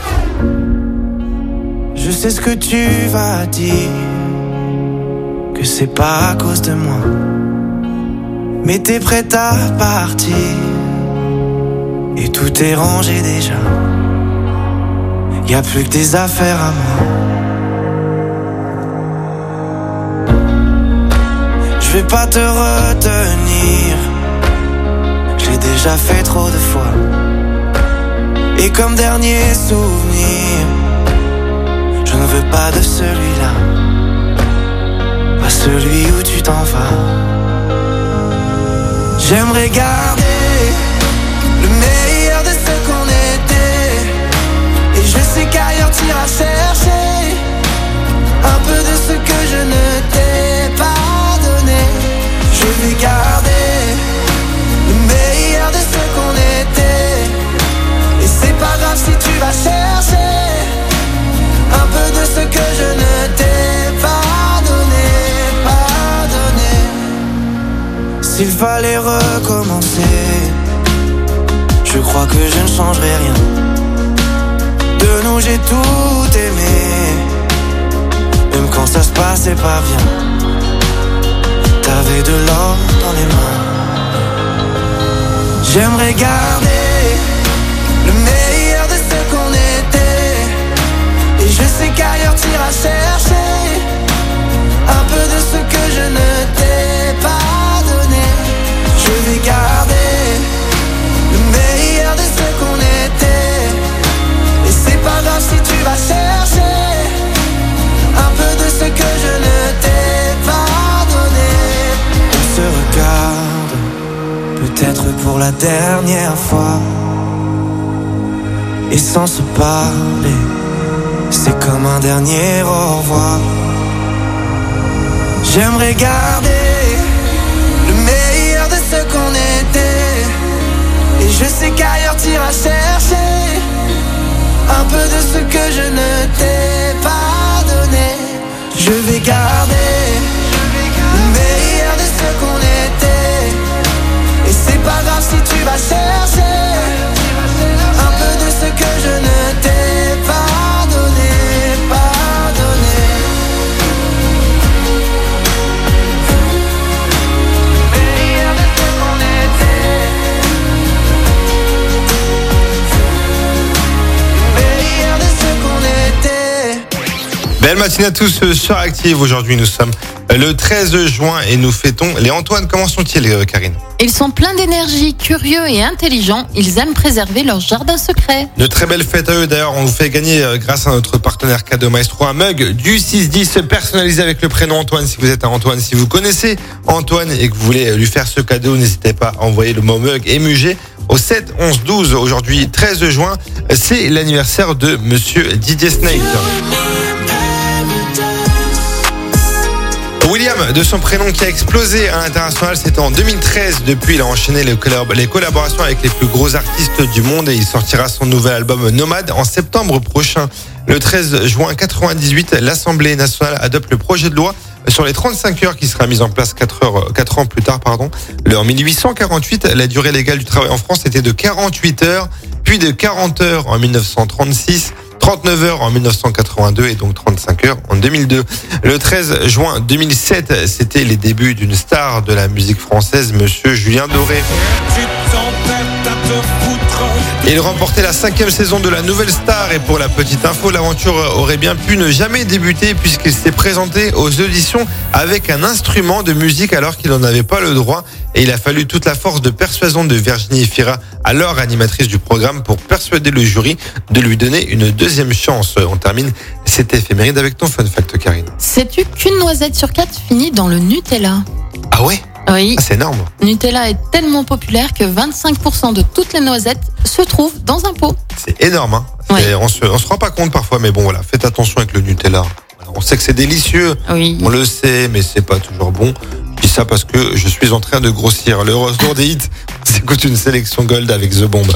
Je sais ce que tu vas dire, que c'est pas à cause de moi, mais t'es prête à partir et tout est rangé déjà. Y'a plus que des affaires à moi. Je vais pas te retenir, j'ai déjà fait trop de fois. Et comme dernier souvenir, je ne veux pas de celui-là, pas celui où tu t'en vas. J'aimerais garder le meilleur de ce qu'on était, et je sais qu'ailleurs t'iras chercher un peu de ce que je ne t'ai pas donné. Je vais garder le meilleur de ce qu'on était, et c'est pas grave si tu vas chercher un peu de ce que je ne t'ai pas donné, pas donné. S'il fallait recommencer, je crois que je ne changerai rien. De nous j'ai tout aimé, même quand ça se passait pas bien. T'avais de l'or dans les mains. J'aimerais garder le meilleur de ce qu'on était, et je sais qu'ailleurs t'iras chercher un peu de ce que je ne t'ai pas donné. Je vais garder le meilleur de ce qu'on était, et c'est pas grave si tu vas chercher un peu de ce que je ne t'ai pas donné. On se regarde, peut-être pour la dernière fois, et sans se parler, c'est comme un dernier au revoir. J'aimerais garder le meilleur de ce qu'on était, et je sais qu'ailleurs t'iras chercher un peu de ce que je ne t'ai pas donné. Je vais garder le meilleur de ce qu'on était, et c'est pas grave si tu vas chercher un peu de ce que je ne t'ai pas donné, pas donné. Meilleur de ce qu'on était, meilleur de ce qu'on était. Belle matinée à tous sur Active. Aujourd'hui, nous sommes le 13 juin et nous fêtons les Antoine. Comment sont-ils, Karine? Ils sont pleins d'énergie, curieux et intelligents. Ils aiment préserver leur jardin secret. De très belles fêtes à eux. D'ailleurs, on vous fait gagner, grâce à notre partenaire Cadeau Maestro, un mug du 610 personnalisé avec le prénom Antoine. Si vous êtes un Antoine, si vous connaissez Antoine et que vous voulez lui faire ce cadeau, n'hésitez pas à envoyer le mot mug et MUG au 7 11 12. Aujourd'hui, 13 juin, c'est l'anniversaire de Monsieur Didier Snake. William, de son prénom, qui a explosé à l'international, c'était en 2013. Depuis, il a enchaîné les collaborations avec les plus gros artistes du monde, et il sortira son nouvel album Nomade en septembre prochain. Le 13 juin 98, l'Assemblée nationale adopte le projet de loi sur les 35 heures qui sera mise en place 4 ans plus tard. En 1848, la durée légale du travail en France était de 48 heures, puis de 40 heures en 1936. 39 heures en 1982 et donc 35 heures en 2002. Le 13 juin 2007, c'était les débuts d'une star de la musique française, Monsieur Julien Doré. Tu t'embêtes à te foutre Et il remportait la 5e saison de la Nouvelle Star. Et pour la petite info, l'aventure aurait bien pu ne jamais débuter puisqu'il s'est présenté aux auditions avec un instrument de musique alors qu'il n'en avait pas le droit. Et il a fallu toute la force de persuasion de Virginie Fira, alors animatrice du programme, pour persuader le jury de lui donner une deuxième chance. On termine cette éphéméride avec ton fun fact, Karine. Sais-tu qu'une noisette sur 4 finit dans le Nutella? Ah ouais? Oui. Ah, c'est énorme. Nutella est tellement populaire que 25% de toutes les noisettes se trouvent dans un pot. C'est énorme, hein. Oui. On se rend pas compte parfois, mais bon voilà, faites attention avec le Nutella. On sait que c'est délicieux, oui. On le sait, mais c'est pas toujours bon. Je dis ça parce que je suis en train de grossir. Le retour des hits, s'écoute une sélection Gold avec The Bomb.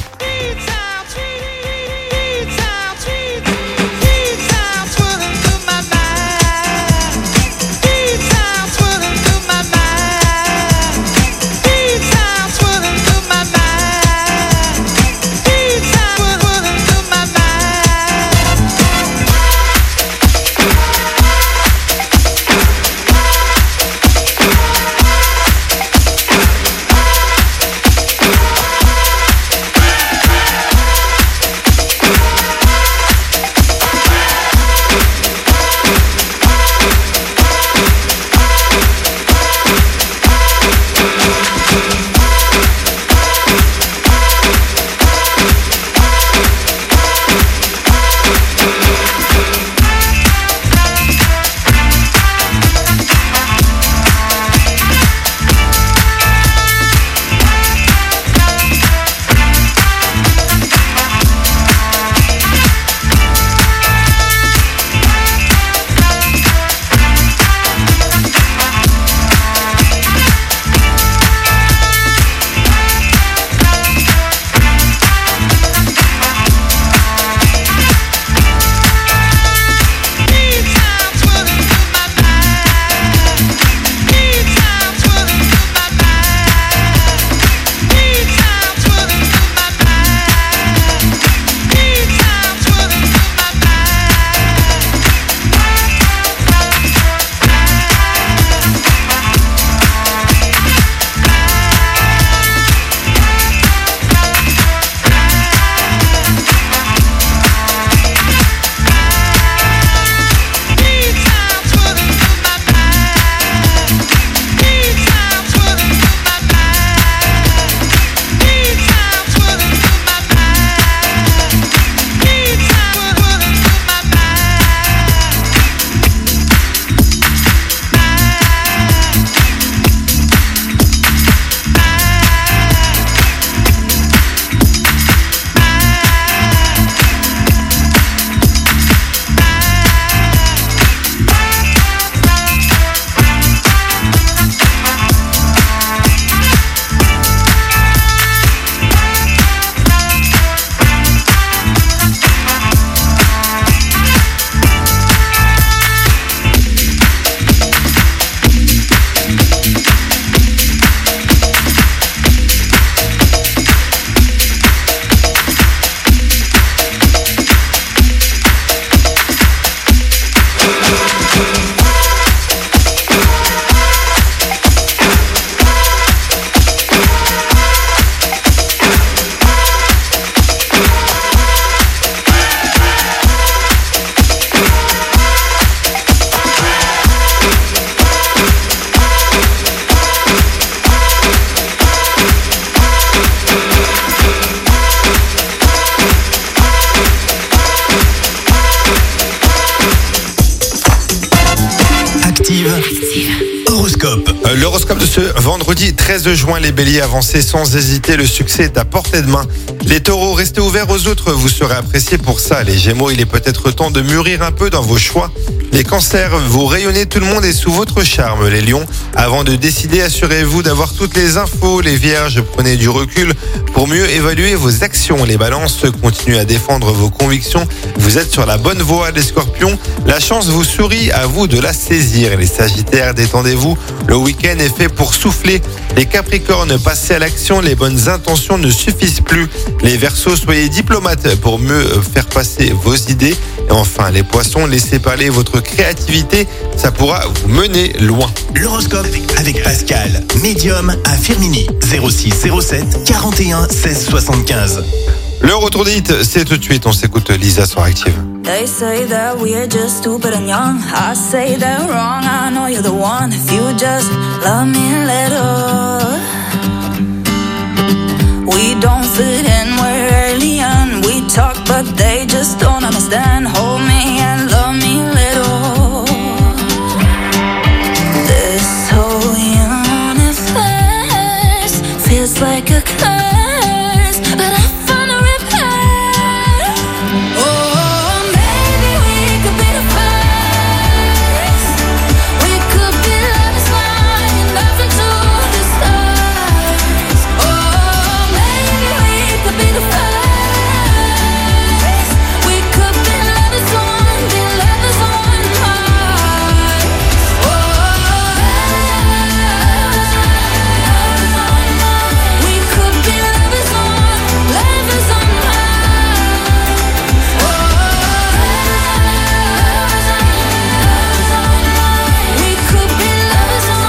Horoscope. L'horoscope de ce vendredi 13 juin, les béliers, avancez sans hésiter, le succès est à portée de main. Les taureaux, restez ouverts aux autres, vous serez appréciés pour ça. Les gémeaux, il est peut-être temps de mûrir un peu dans vos choix. Les cancers, vous rayonnez, tout le monde est sous votre charme. Les lions, avant de décider, assurez-vous d'avoir toutes les infos. Les vierges, prenez du recul pour mieux évaluer vos actions. Les balances, continuez à défendre vos convictions, vous êtes sur la bonne voie. Les scorpions, la chance vous sourit, à vous de la saisir. Les sagittaires, détendez-vous, le week-end est fait pour souffler. Les capricornes, passez à l'action, les bonnes intentions ne suffisent plus. Les verseaux, soyez diplomates pour mieux faire passer vos idées. Et enfin, les poissons, laissez parler votre créativité, ça pourra vous mener loin. L'horoscope avec Pascal, médium à Firmini, 06 07 41 16 75. Le retour des hits, c'est tout de suite. On s'écoute Lisa sur Active. They say that we're just stupid and young. I say they're wrong. I know you're the one. If you just love me a little. We don't fit in, we're alien. We talk, but they just don't understand. Hold me and love me a little. This whole universe feels like a curse, but I found a repair. Oh, maybe we could be the first. We could be lovers flying up into the stars. Oh, maybe we could be the first. We could be lovers on Mars. Oh, we could be lovers on Mars. Oh, we could be lovers on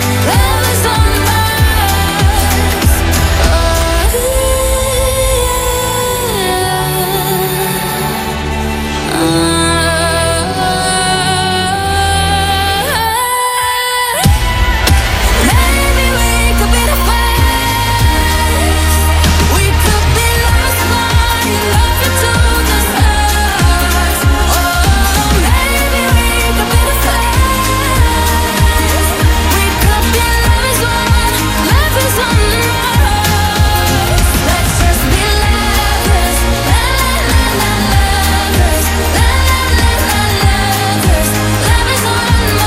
maybe we could be the first. We could be lovers flying up into the stars. Oh, maybe we could be the first. We could be lovers on Mars. Let's just be lovers, la la la la lovers, la la la la lovers, lovers on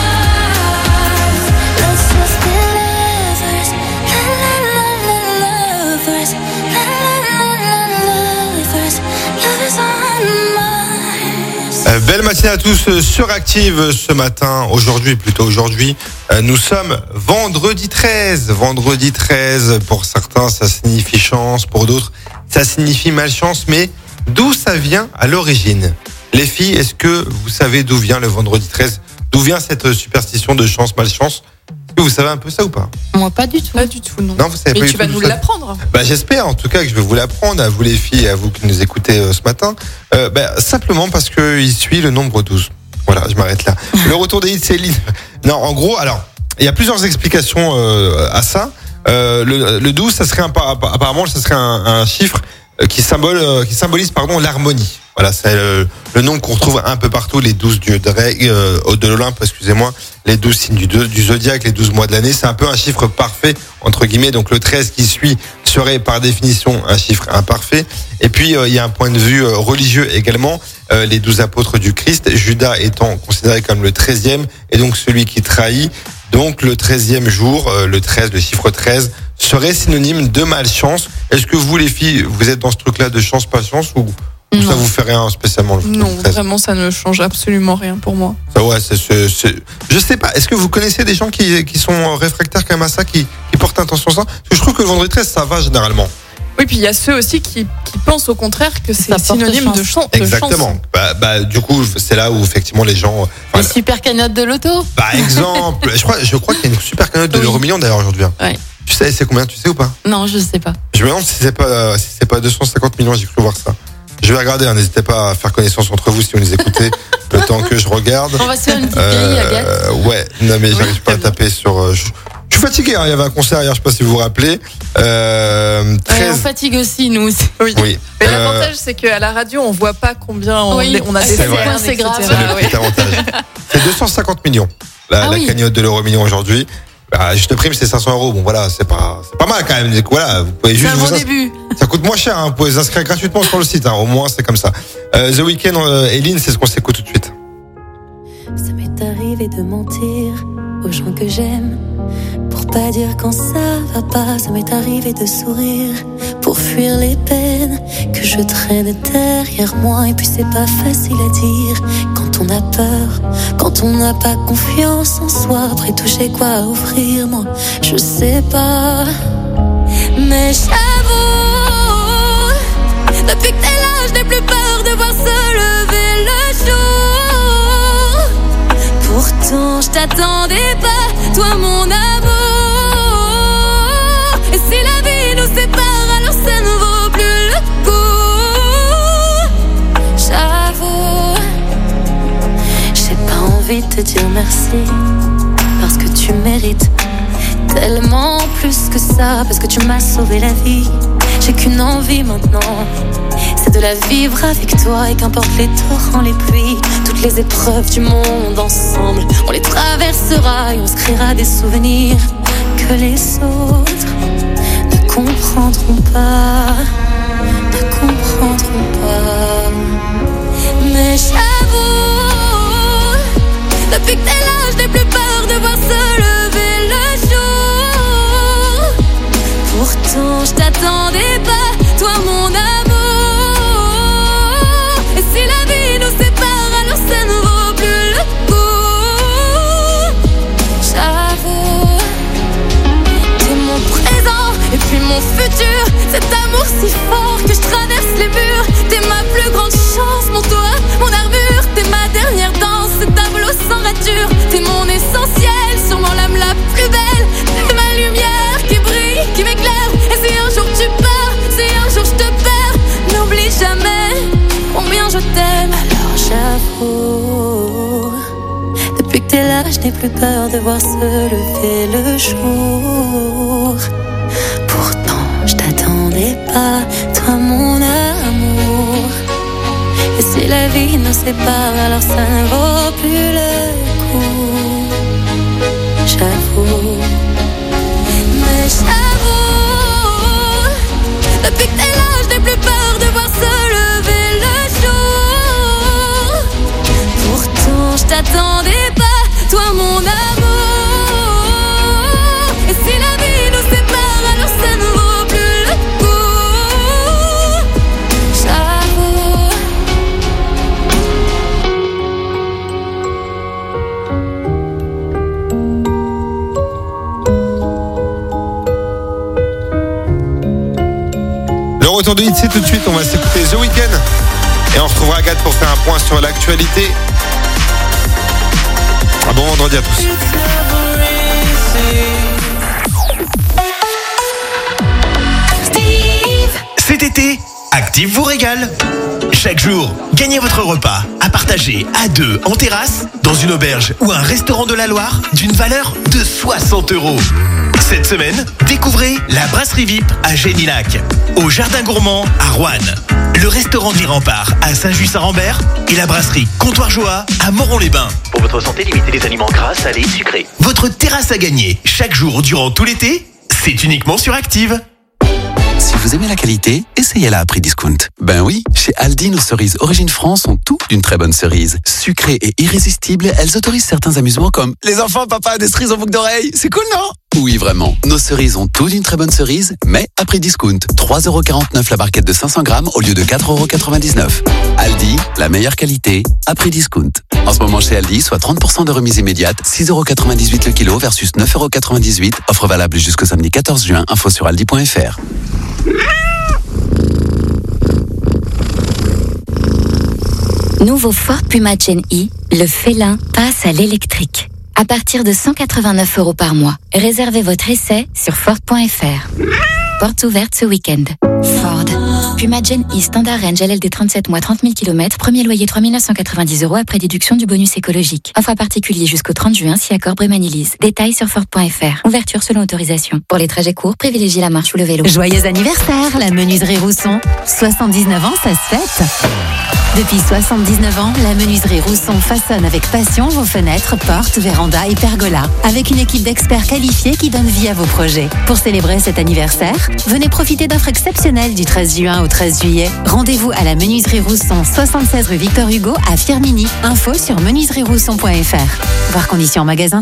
Mars. Let's just be lovers, la la la la lovers, la la la la lovers, lovers on Mars. Belle matinée à tous sur Active ce matin. Aujourd'hui, nous sommes vendredi 13. Vendredi 13, pour certains, ça signifie chance. Pour d'autres, ça signifie malchance. Mais d'où ça vient à l'origine? Les filles, est-ce que vous savez d'où vient le vendredi 13? D'où vient cette superstition de chance, malchance? Est-ce que vous savez un peu ça ou pas? Moi, pas du tout. Pas du tout, non. Non, vous savez Mais pas du tu tout vas d'où nous ça- l'apprendre. Bah, j'espère en tout cas que je vais vous l'apprendre, à vous les filles, à vous qui nous écoutez ce matin. Simplement parce qu'il suit le nombre 12. Voilà, je m'arrête là. Le retour des hits, c'est Lynn. Non, en gros, alors, il y a plusieurs explications à ça. Le 12, ça serait apparemment, ça serait un chiffre qui symbolise l'harmonie. Voilà, c'est le nom qu'on retrouve un peu partout, les 12 dieux de l'Olympe, excusez-moi, les 12 signes du zodiaque, les 12 mois de l'année. C'est un peu un chiffre parfait, entre guillemets. Donc le 13 qui suit serait par définition un chiffre imparfait. Et puis il y a un point de vue religieux également. Les 12 apôtres du Christ, Judas étant considéré comme le 13e, et donc celui qui trahit. Donc le 13e jour, le 13, le chiffre 13, serait synonyme de malchance. Est-ce que vous, les filles, vous êtes dans ce truc-là de chance, pas chance, ou ça vous fait rien spécialement le Non, 13? vraiment, ça ne change absolument rien pour moi. Ça, ouais, je sais pas. Est-ce que vous connaissez des gens qui sont réfractaires quand même à ça, qui portent attention à ça? Parce que je trouve que le vendredi 13, ça va généralement. Oui, puis il y a ceux aussi qui pensent au contraire que c'est synonyme de chance. Exactement. Du coup, c'est là où effectivement les gens. Les super cagnottes de l'auto. Par exemple, je crois qu'il y a une super cagnotte de l'euro million d'ailleurs aujourd'hui. Ouais. Tu sais, c'est combien? Tu sais ou pas? Non, je sais pas. Je me demande si c'est pas 250 millions. J'ai cru voir ça. Je vais regarder. N'hésitez pas à faire connaissance entre vous si vous nous écoutez. Le temps que je regarde. On va se faire une petite grille, Agathe. Ouais. Non mais j'arrive pas à taper sur. Je suis fatigué. Il y avait un concert hier. Je sais pas si vous vous rappelez. 13. On fatigue aussi, nous. Oui. Mais l'avantage, c'est qu'à la radio, on voit pas combien on a des points, c'est grave. C'est le petit avantage. C'est 250 millions. La cagnotte de l'euro million aujourd'hui. Juste prime, c'est 500 €. Bon, voilà, c'est pas mal quand même. Voilà, vous pouvez juste début. Ça coûte moins cher, hein. Vous pouvez vous inscrire gratuitement sur le site, hein. Au moins, c'est comme ça. The Weeknd, Eline, c'est ce qu'on s'écoute tout de suite. Ça m'est arrivé de mentir aux gens que j'aime pour pas dire quand ça va pas. Ça m'est arrivé de sourire pour fuir les peines que je traîne derrière moi. Et puis c'est pas facile à dire quand on a peur, quand on n'a pas confiance en soi. Après tout, j'ai quoi à offrir, moi je sais pas. Mais j'avoue, depuis que t'es là, je n'ai plus peur de voir se lever le jour. Pourtant, je t'attendais pas, toi mon amour. Et si la vie nous sépare, alors ça ne vaut plus le coup. merci, parce que tu mérites tellement plus que ça, parce que tu m'as sauvé la vie. J'ai qu'une envie maintenant, c'est de la vivre avec toi. Et qu'importe les torrents, les pluies, toutes les épreuves du monde ensemble, on les traversera et on se créera des souvenirs que les autres ne comprendront pas, ne comprendront pas. Mais j'avoue, depuis que t'es là, je n'ai plus peur de voir se lever le jour. Pourtant je t'attendais pas, toi mon amour. Et si la vie nous sépare, alors ça ne vaut plus le coup. J'avoue, t'es mon présent et puis mon futur. Cet amour si fort que je traverse les murs. T'es ma plus grande chance, mon toit, mon armure. T'es ma dernière danse, ce tableau sans rature. T'es mon essentiel, sûrement l'âme la plus belle. T'es ma lumière qui brille, qui m'éclaire. Et si un jour tu pars, si un jour je te perds, n'oublie jamais combien je t'aime. Alors j'avoue, depuis que t'es là, je n'ai plus peur de voir se lever le jour. Pourtant je t'attendais pas, toi mon amour. Et si la vie nous sépare, alors ça ne vaut plus le coup. J'avoue, mais j'avoue, depuis que t'es là, je n'ai plus peur de voir se lever le jour. Pourtant je t'attendais pas, toi mon amour. Et si la vie nous sépare, alors ça ne vaut plus le coup. J'avoue. Le retour de Hit, c'est tout de suite. On va s'écouter The Weeknd. Et on retrouvera Agathe pour faire un point sur l'actualité. Un bon vendredi à tous. Cet été, Active vous régale. Chaque jour, gagnez votre repas à partager à deux en terrasse, dans une auberge ou un restaurant de la Loire d'une valeur de 60 €. Cette semaine, découvrez la brasserie VIP à Génilac, au Jardin Gourmand à Roanne, le restaurant des Remparts à Saint-Just-Saint-Rambert et la brasserie Comptoir Joie à Moron-les-Bains. Pour votre santé, limitez les aliments gras, salés, sucrés. Votre terrasse à gagner chaque jour durant tout l'été, c'est uniquement sur Active. Si vous aimez la qualité, essayez-la à prix discount. Ben oui, chez Aldi, nos cerises Origine France ont tout d'une très bonne cerise. Sucrées et irrésistibles, elles autorisent certains amusements comme les enfants, papa, des cerises en boucle d'oreille. C'est cool, non? Oui, vraiment. Nos cerises ont tout d'une très bonne cerise, mais à prix discount. 3,49 € la barquette de 500 grammes au lieu de 4,99 €. Aldi, la meilleure qualité, à prix discount. En ce moment chez Aldi, soit 30% de remise immédiate, 6,98 € le kilo versus 9,98 €. Offre valable jusqu'au samedi 14 juin. Info sur aldi.fr. Nouveau Ford Puma Gen E, le félin passe à l'électrique. À partir de 189 € par mois. Réservez votre essai sur Ford.fr. Portes ouvertes ce week-end. Ford. Puma Gen E Standard Range LLD 37 mois 30 000 km. Premier loyer 3 990 € après déduction du bonus écologique. Offre à particulier jusqu'au 30 juin si accord Brémanilise. Détails sur Ford.fr. Ouverture selon autorisation. Pour les trajets courts, privilégiez la marche ou le vélo. Joyeux anniversaire, la menuiserie Rousson. 79 ans, ça se fête. Depuis 79 ans, la menuiserie Rousson façonne avec passion vos fenêtres, portes, vérandas et pergolas. Avec une équipe d'experts qualifiés qui donne vie à vos projets. Pour célébrer cet anniversaire, venez profiter d'offres exceptionnelles du 13 juin au 13 juillet. Rendez-vous à la menuiserie Rousson, 76 rue Victor Hugo à Firminy. Info sur menuiserierousson.fr. Voir conditions en magasin.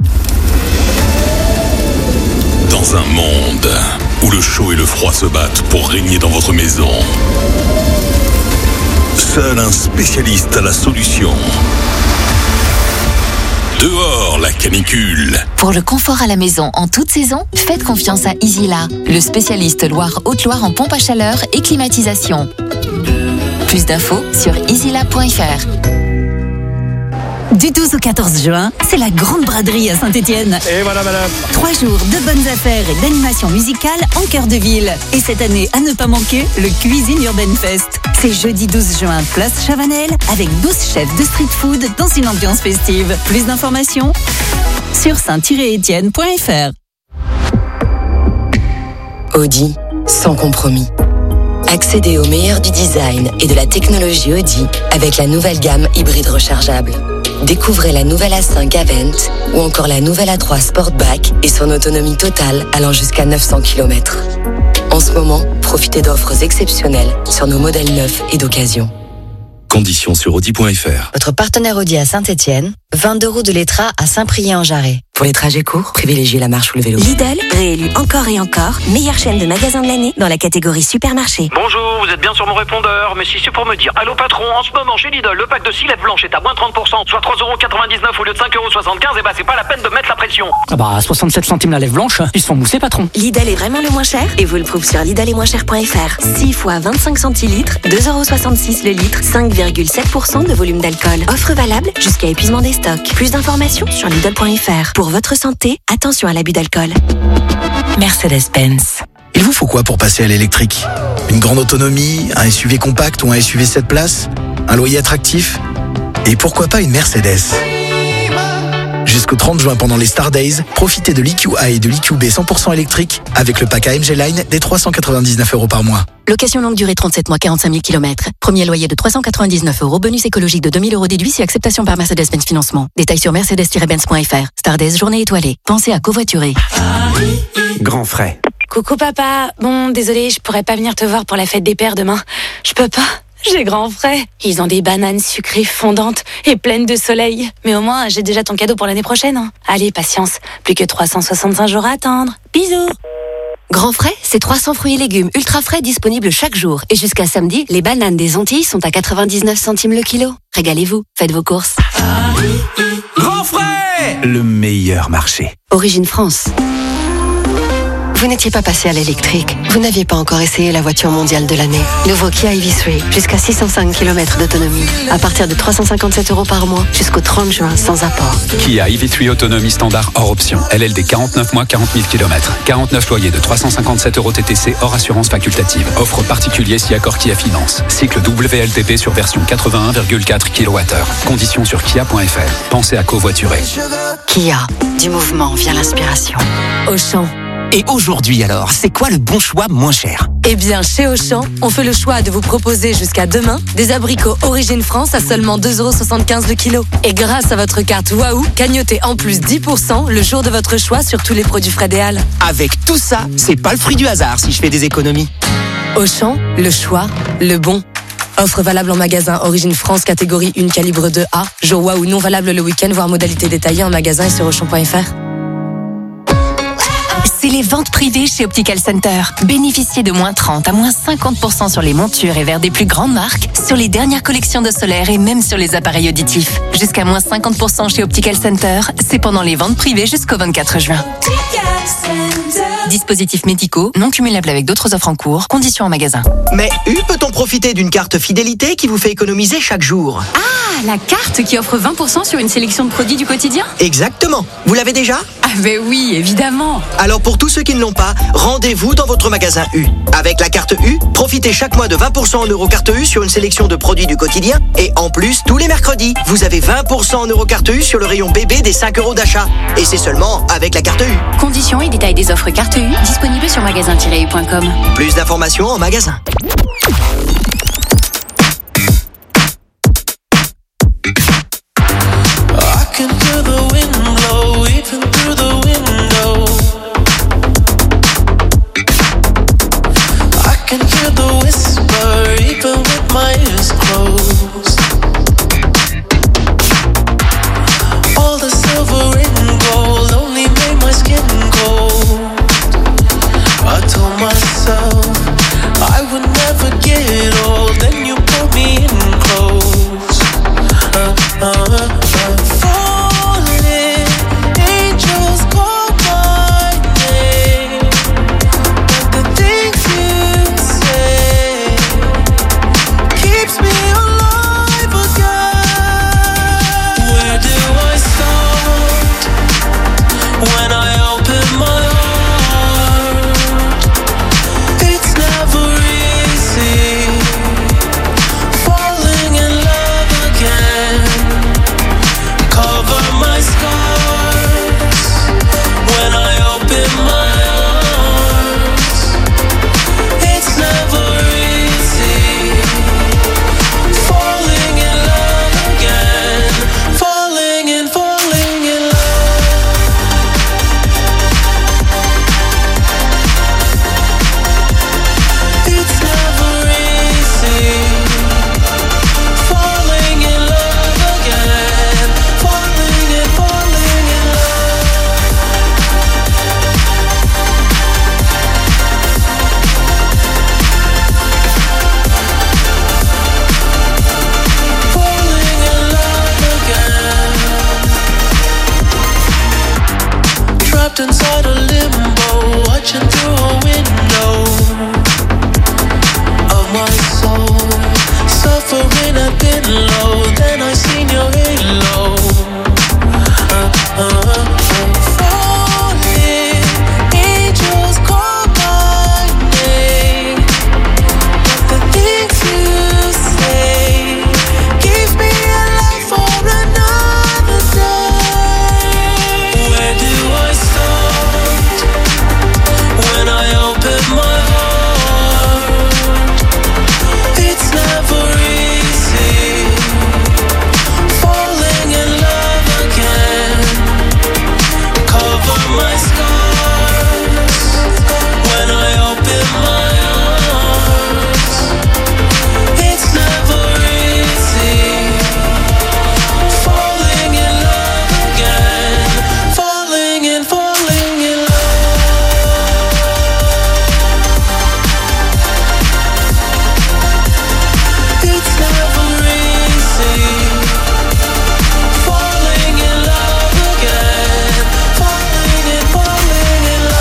Dans un monde où le chaud et le froid se battent pour régner dans votre maison, seul un spécialiste a la solution. Dehors, la canicule. Pour le confort à la maison en toute saison, faites confiance à Easyla, le spécialiste Loire-Haute-Loire en pompe à chaleur et climatisation. Plus d'infos sur easyla.fr. Du 12 au 14 juin, c'est la grande braderie à Saint-Étienne. Et voilà madame. 3 jours de bonnes affaires et d'animation musicale en cœur de ville. Et cette année, à ne pas manquer, le Cuisine Urbaine Fest. C'est jeudi 12 juin, place Chavanel, avec 12 chefs de street food dans une ambiance festive. Plus d'informations sur saint-étienne.fr. Audi, sans compromis. Accédez au meilleur du design et de la technologie Audi avec la nouvelle gamme hybride rechargeable. Découvrez la nouvelle A5 Avent ou encore la nouvelle A3 Sportback et son autonomie totale allant jusqu'à 900 km. En ce moment, profitez d'offres exceptionnelles sur nos modèles neufs et d'occasion. Conditions sur Audi.fr. Votre partenaire Audi à Saint-Étienne, 22 rue de l'Étrat à Saint-Priest-en-Jarret. Pour les trajets courts, privilégiez la marche ou le vélo. Lidl, réélu encore et encore, meilleure chaîne de magasins de l'année dans la catégorie supermarché. Bonjour, vous êtes bien sur mon répondeur, mais si c'est pour me dire allô patron, en ce moment chez Lidl, le pack de 6 lèvres blanches est à moins 30%, soit 3,99€ au lieu de 5,75€, et bah c'est pas la peine de mettre la pression. Ah bah 67 centimes la lèvre blanche, ils se font mousser patron. Lidl est vraiment le moins cher et vous le prouve sur lidlesetmoincher.fr. 6 fois 25 centilitres, 2,66€ le litre, 5,7% de volume d'alcool. Offre valable jusqu'à épuisement des stocks. Plus d'informations sur lidl.fr. Pour votre santé, attention à l'abus d'alcool. Mercedes-Benz. Il vous faut quoi pour passer à l'électrique? Une grande autonomie, un SUV compact ou un SUV 7 places? Un loyer attractif? Et pourquoi pas une Mercedes? Jusqu'au 30 juin pendant les Star Days, profitez de l'EQA et de l'EQB 100% électrique avec le pack AMG Line des 399€ par mois. Location longue durée 37 mois, 45 000 km. Premier loyer de 399€, bonus écologique de 2000€ déduit si acceptation par Mercedes-Benz Financement. Détails sur mercedes-benz.fr. Star Days, journée étoilée. Pensez à covoiturer. Grand frais. Coucou papa, bon désolé, je pourrais pas venir te voir pour la fête des pères demain. Je peux pas, j'ai grand frais. Ils ont des bananes sucrées fondantes et pleines de soleil. Mais au moins, j'ai déjà ton cadeau pour l'année prochaine. Hein. Allez, patience, plus que 365 jours à attendre. Bisous. Grand frais, c'est 300 fruits et légumes ultra frais disponibles chaque jour. Et jusqu'à samedi, les bananes des Antilles sont à 99 centimes le kilo. Régalez-vous, faites vos courses. Grand frais, le meilleur marché. Origine France. Vous n'étiez pas passé à l'électrique. Vous n'aviez pas encore essayé la voiture mondiale de l'année. Nouveau Kia EV3, jusqu'à 605 km d'autonomie. À partir de 357€ par mois, jusqu'au 30 juin, sans apport. Kia EV3 autonomie standard hors option. LLD 49 mois, 40 000 km. 49 loyers de 357€ TTC hors assurance facultative. Offre particulier si accord Kia Finance. Cycle WLTP sur version 81,4 kWh. Conditions sur kia.fr. Pensez à covoiturer. Kia, du mouvement vient l'inspiration. Auchan. Et aujourd'hui alors, c'est quoi le bon choix moins cher? Eh bien, chez Auchan, on fait le choix de vous proposer jusqu'à demain des abricots Origine France à seulement 2,75€ le kilo. Et grâce à votre carte Waouh, cagnotez en plus 10% le jour de votre choix sur tous les produits Frédéal. Avec tout ça, c'est pas le fruit du hasard si je fais des économies. Auchan, le choix, le bon. Offre valable en magasin Origine France catégorie 1 calibre 2A. Jour Waouh non valable le week-end, voire modalité détaillée en magasin et sur Auchan.fr. C'est les ventes privées chez Optical Center. Bénéficiez de moins 30 à moins 50% sur les montures et verres des plus grandes marques, sur les dernières collections de solaire et même sur les appareils auditifs. Jusqu'à moins 50% chez Optical Center, c'est pendant les ventes privées jusqu'au 24 juin. Dispositifs médicaux, non cumulables avec d'autres offres en cours, conditions en magasin. Mais peut-on profiter d'une carte fidélité qui vous fait économiser chaque jour? Ah, la carte qui offre 20% sur une sélection de produits du quotidien? Exactement. Vous l'avez déjà? Ah ben oui, évidemment. Alors pour tous ceux qui ne l'ont pas, rendez-vous dans votre magasin U. Avec la carte U, profitez chaque mois de 20% en Eurocarte U sur une sélection de produits du quotidien. Et en plus, tous les mercredis, vous avez 20% en Eurocarte U sur le rayon bébé des 5€ d'achat. Et c'est seulement avec la carte U. Conditions et détails des offres carte U disponibles sur magasin-u.com. Plus d'informations en magasin. Where did trapped inside a limbo, watching through a window of my soul, suffering I've been low, then I seen your halo. Falling, angels call my name, but the things you say give me a life for another day. Where do I start when I open my heart? It's never easy falling in love again. Cover my scars when I open my arms. It's never easy falling in love again. Falling in love. It's never easy falling in love again. Falling in love.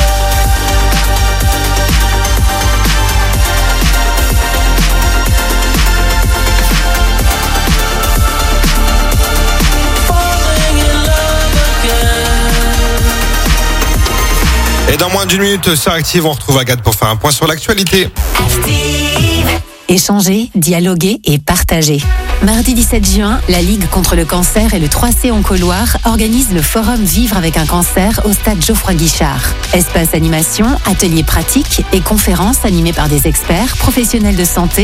Falling in love again. Et dans moins d'une minute sur Active, on retrouve Agathe pour faire un point sur l'actualité. Échanger, dialoguer et partager. Mardi 17 juin, la Ligue contre le cancer et le 3C Onco-Loire organisent le forum Vivre avec un cancer au stade Geoffroy-Guichard. Espace animation, ateliers pratiques et conférences animées par des experts, professionnels de santé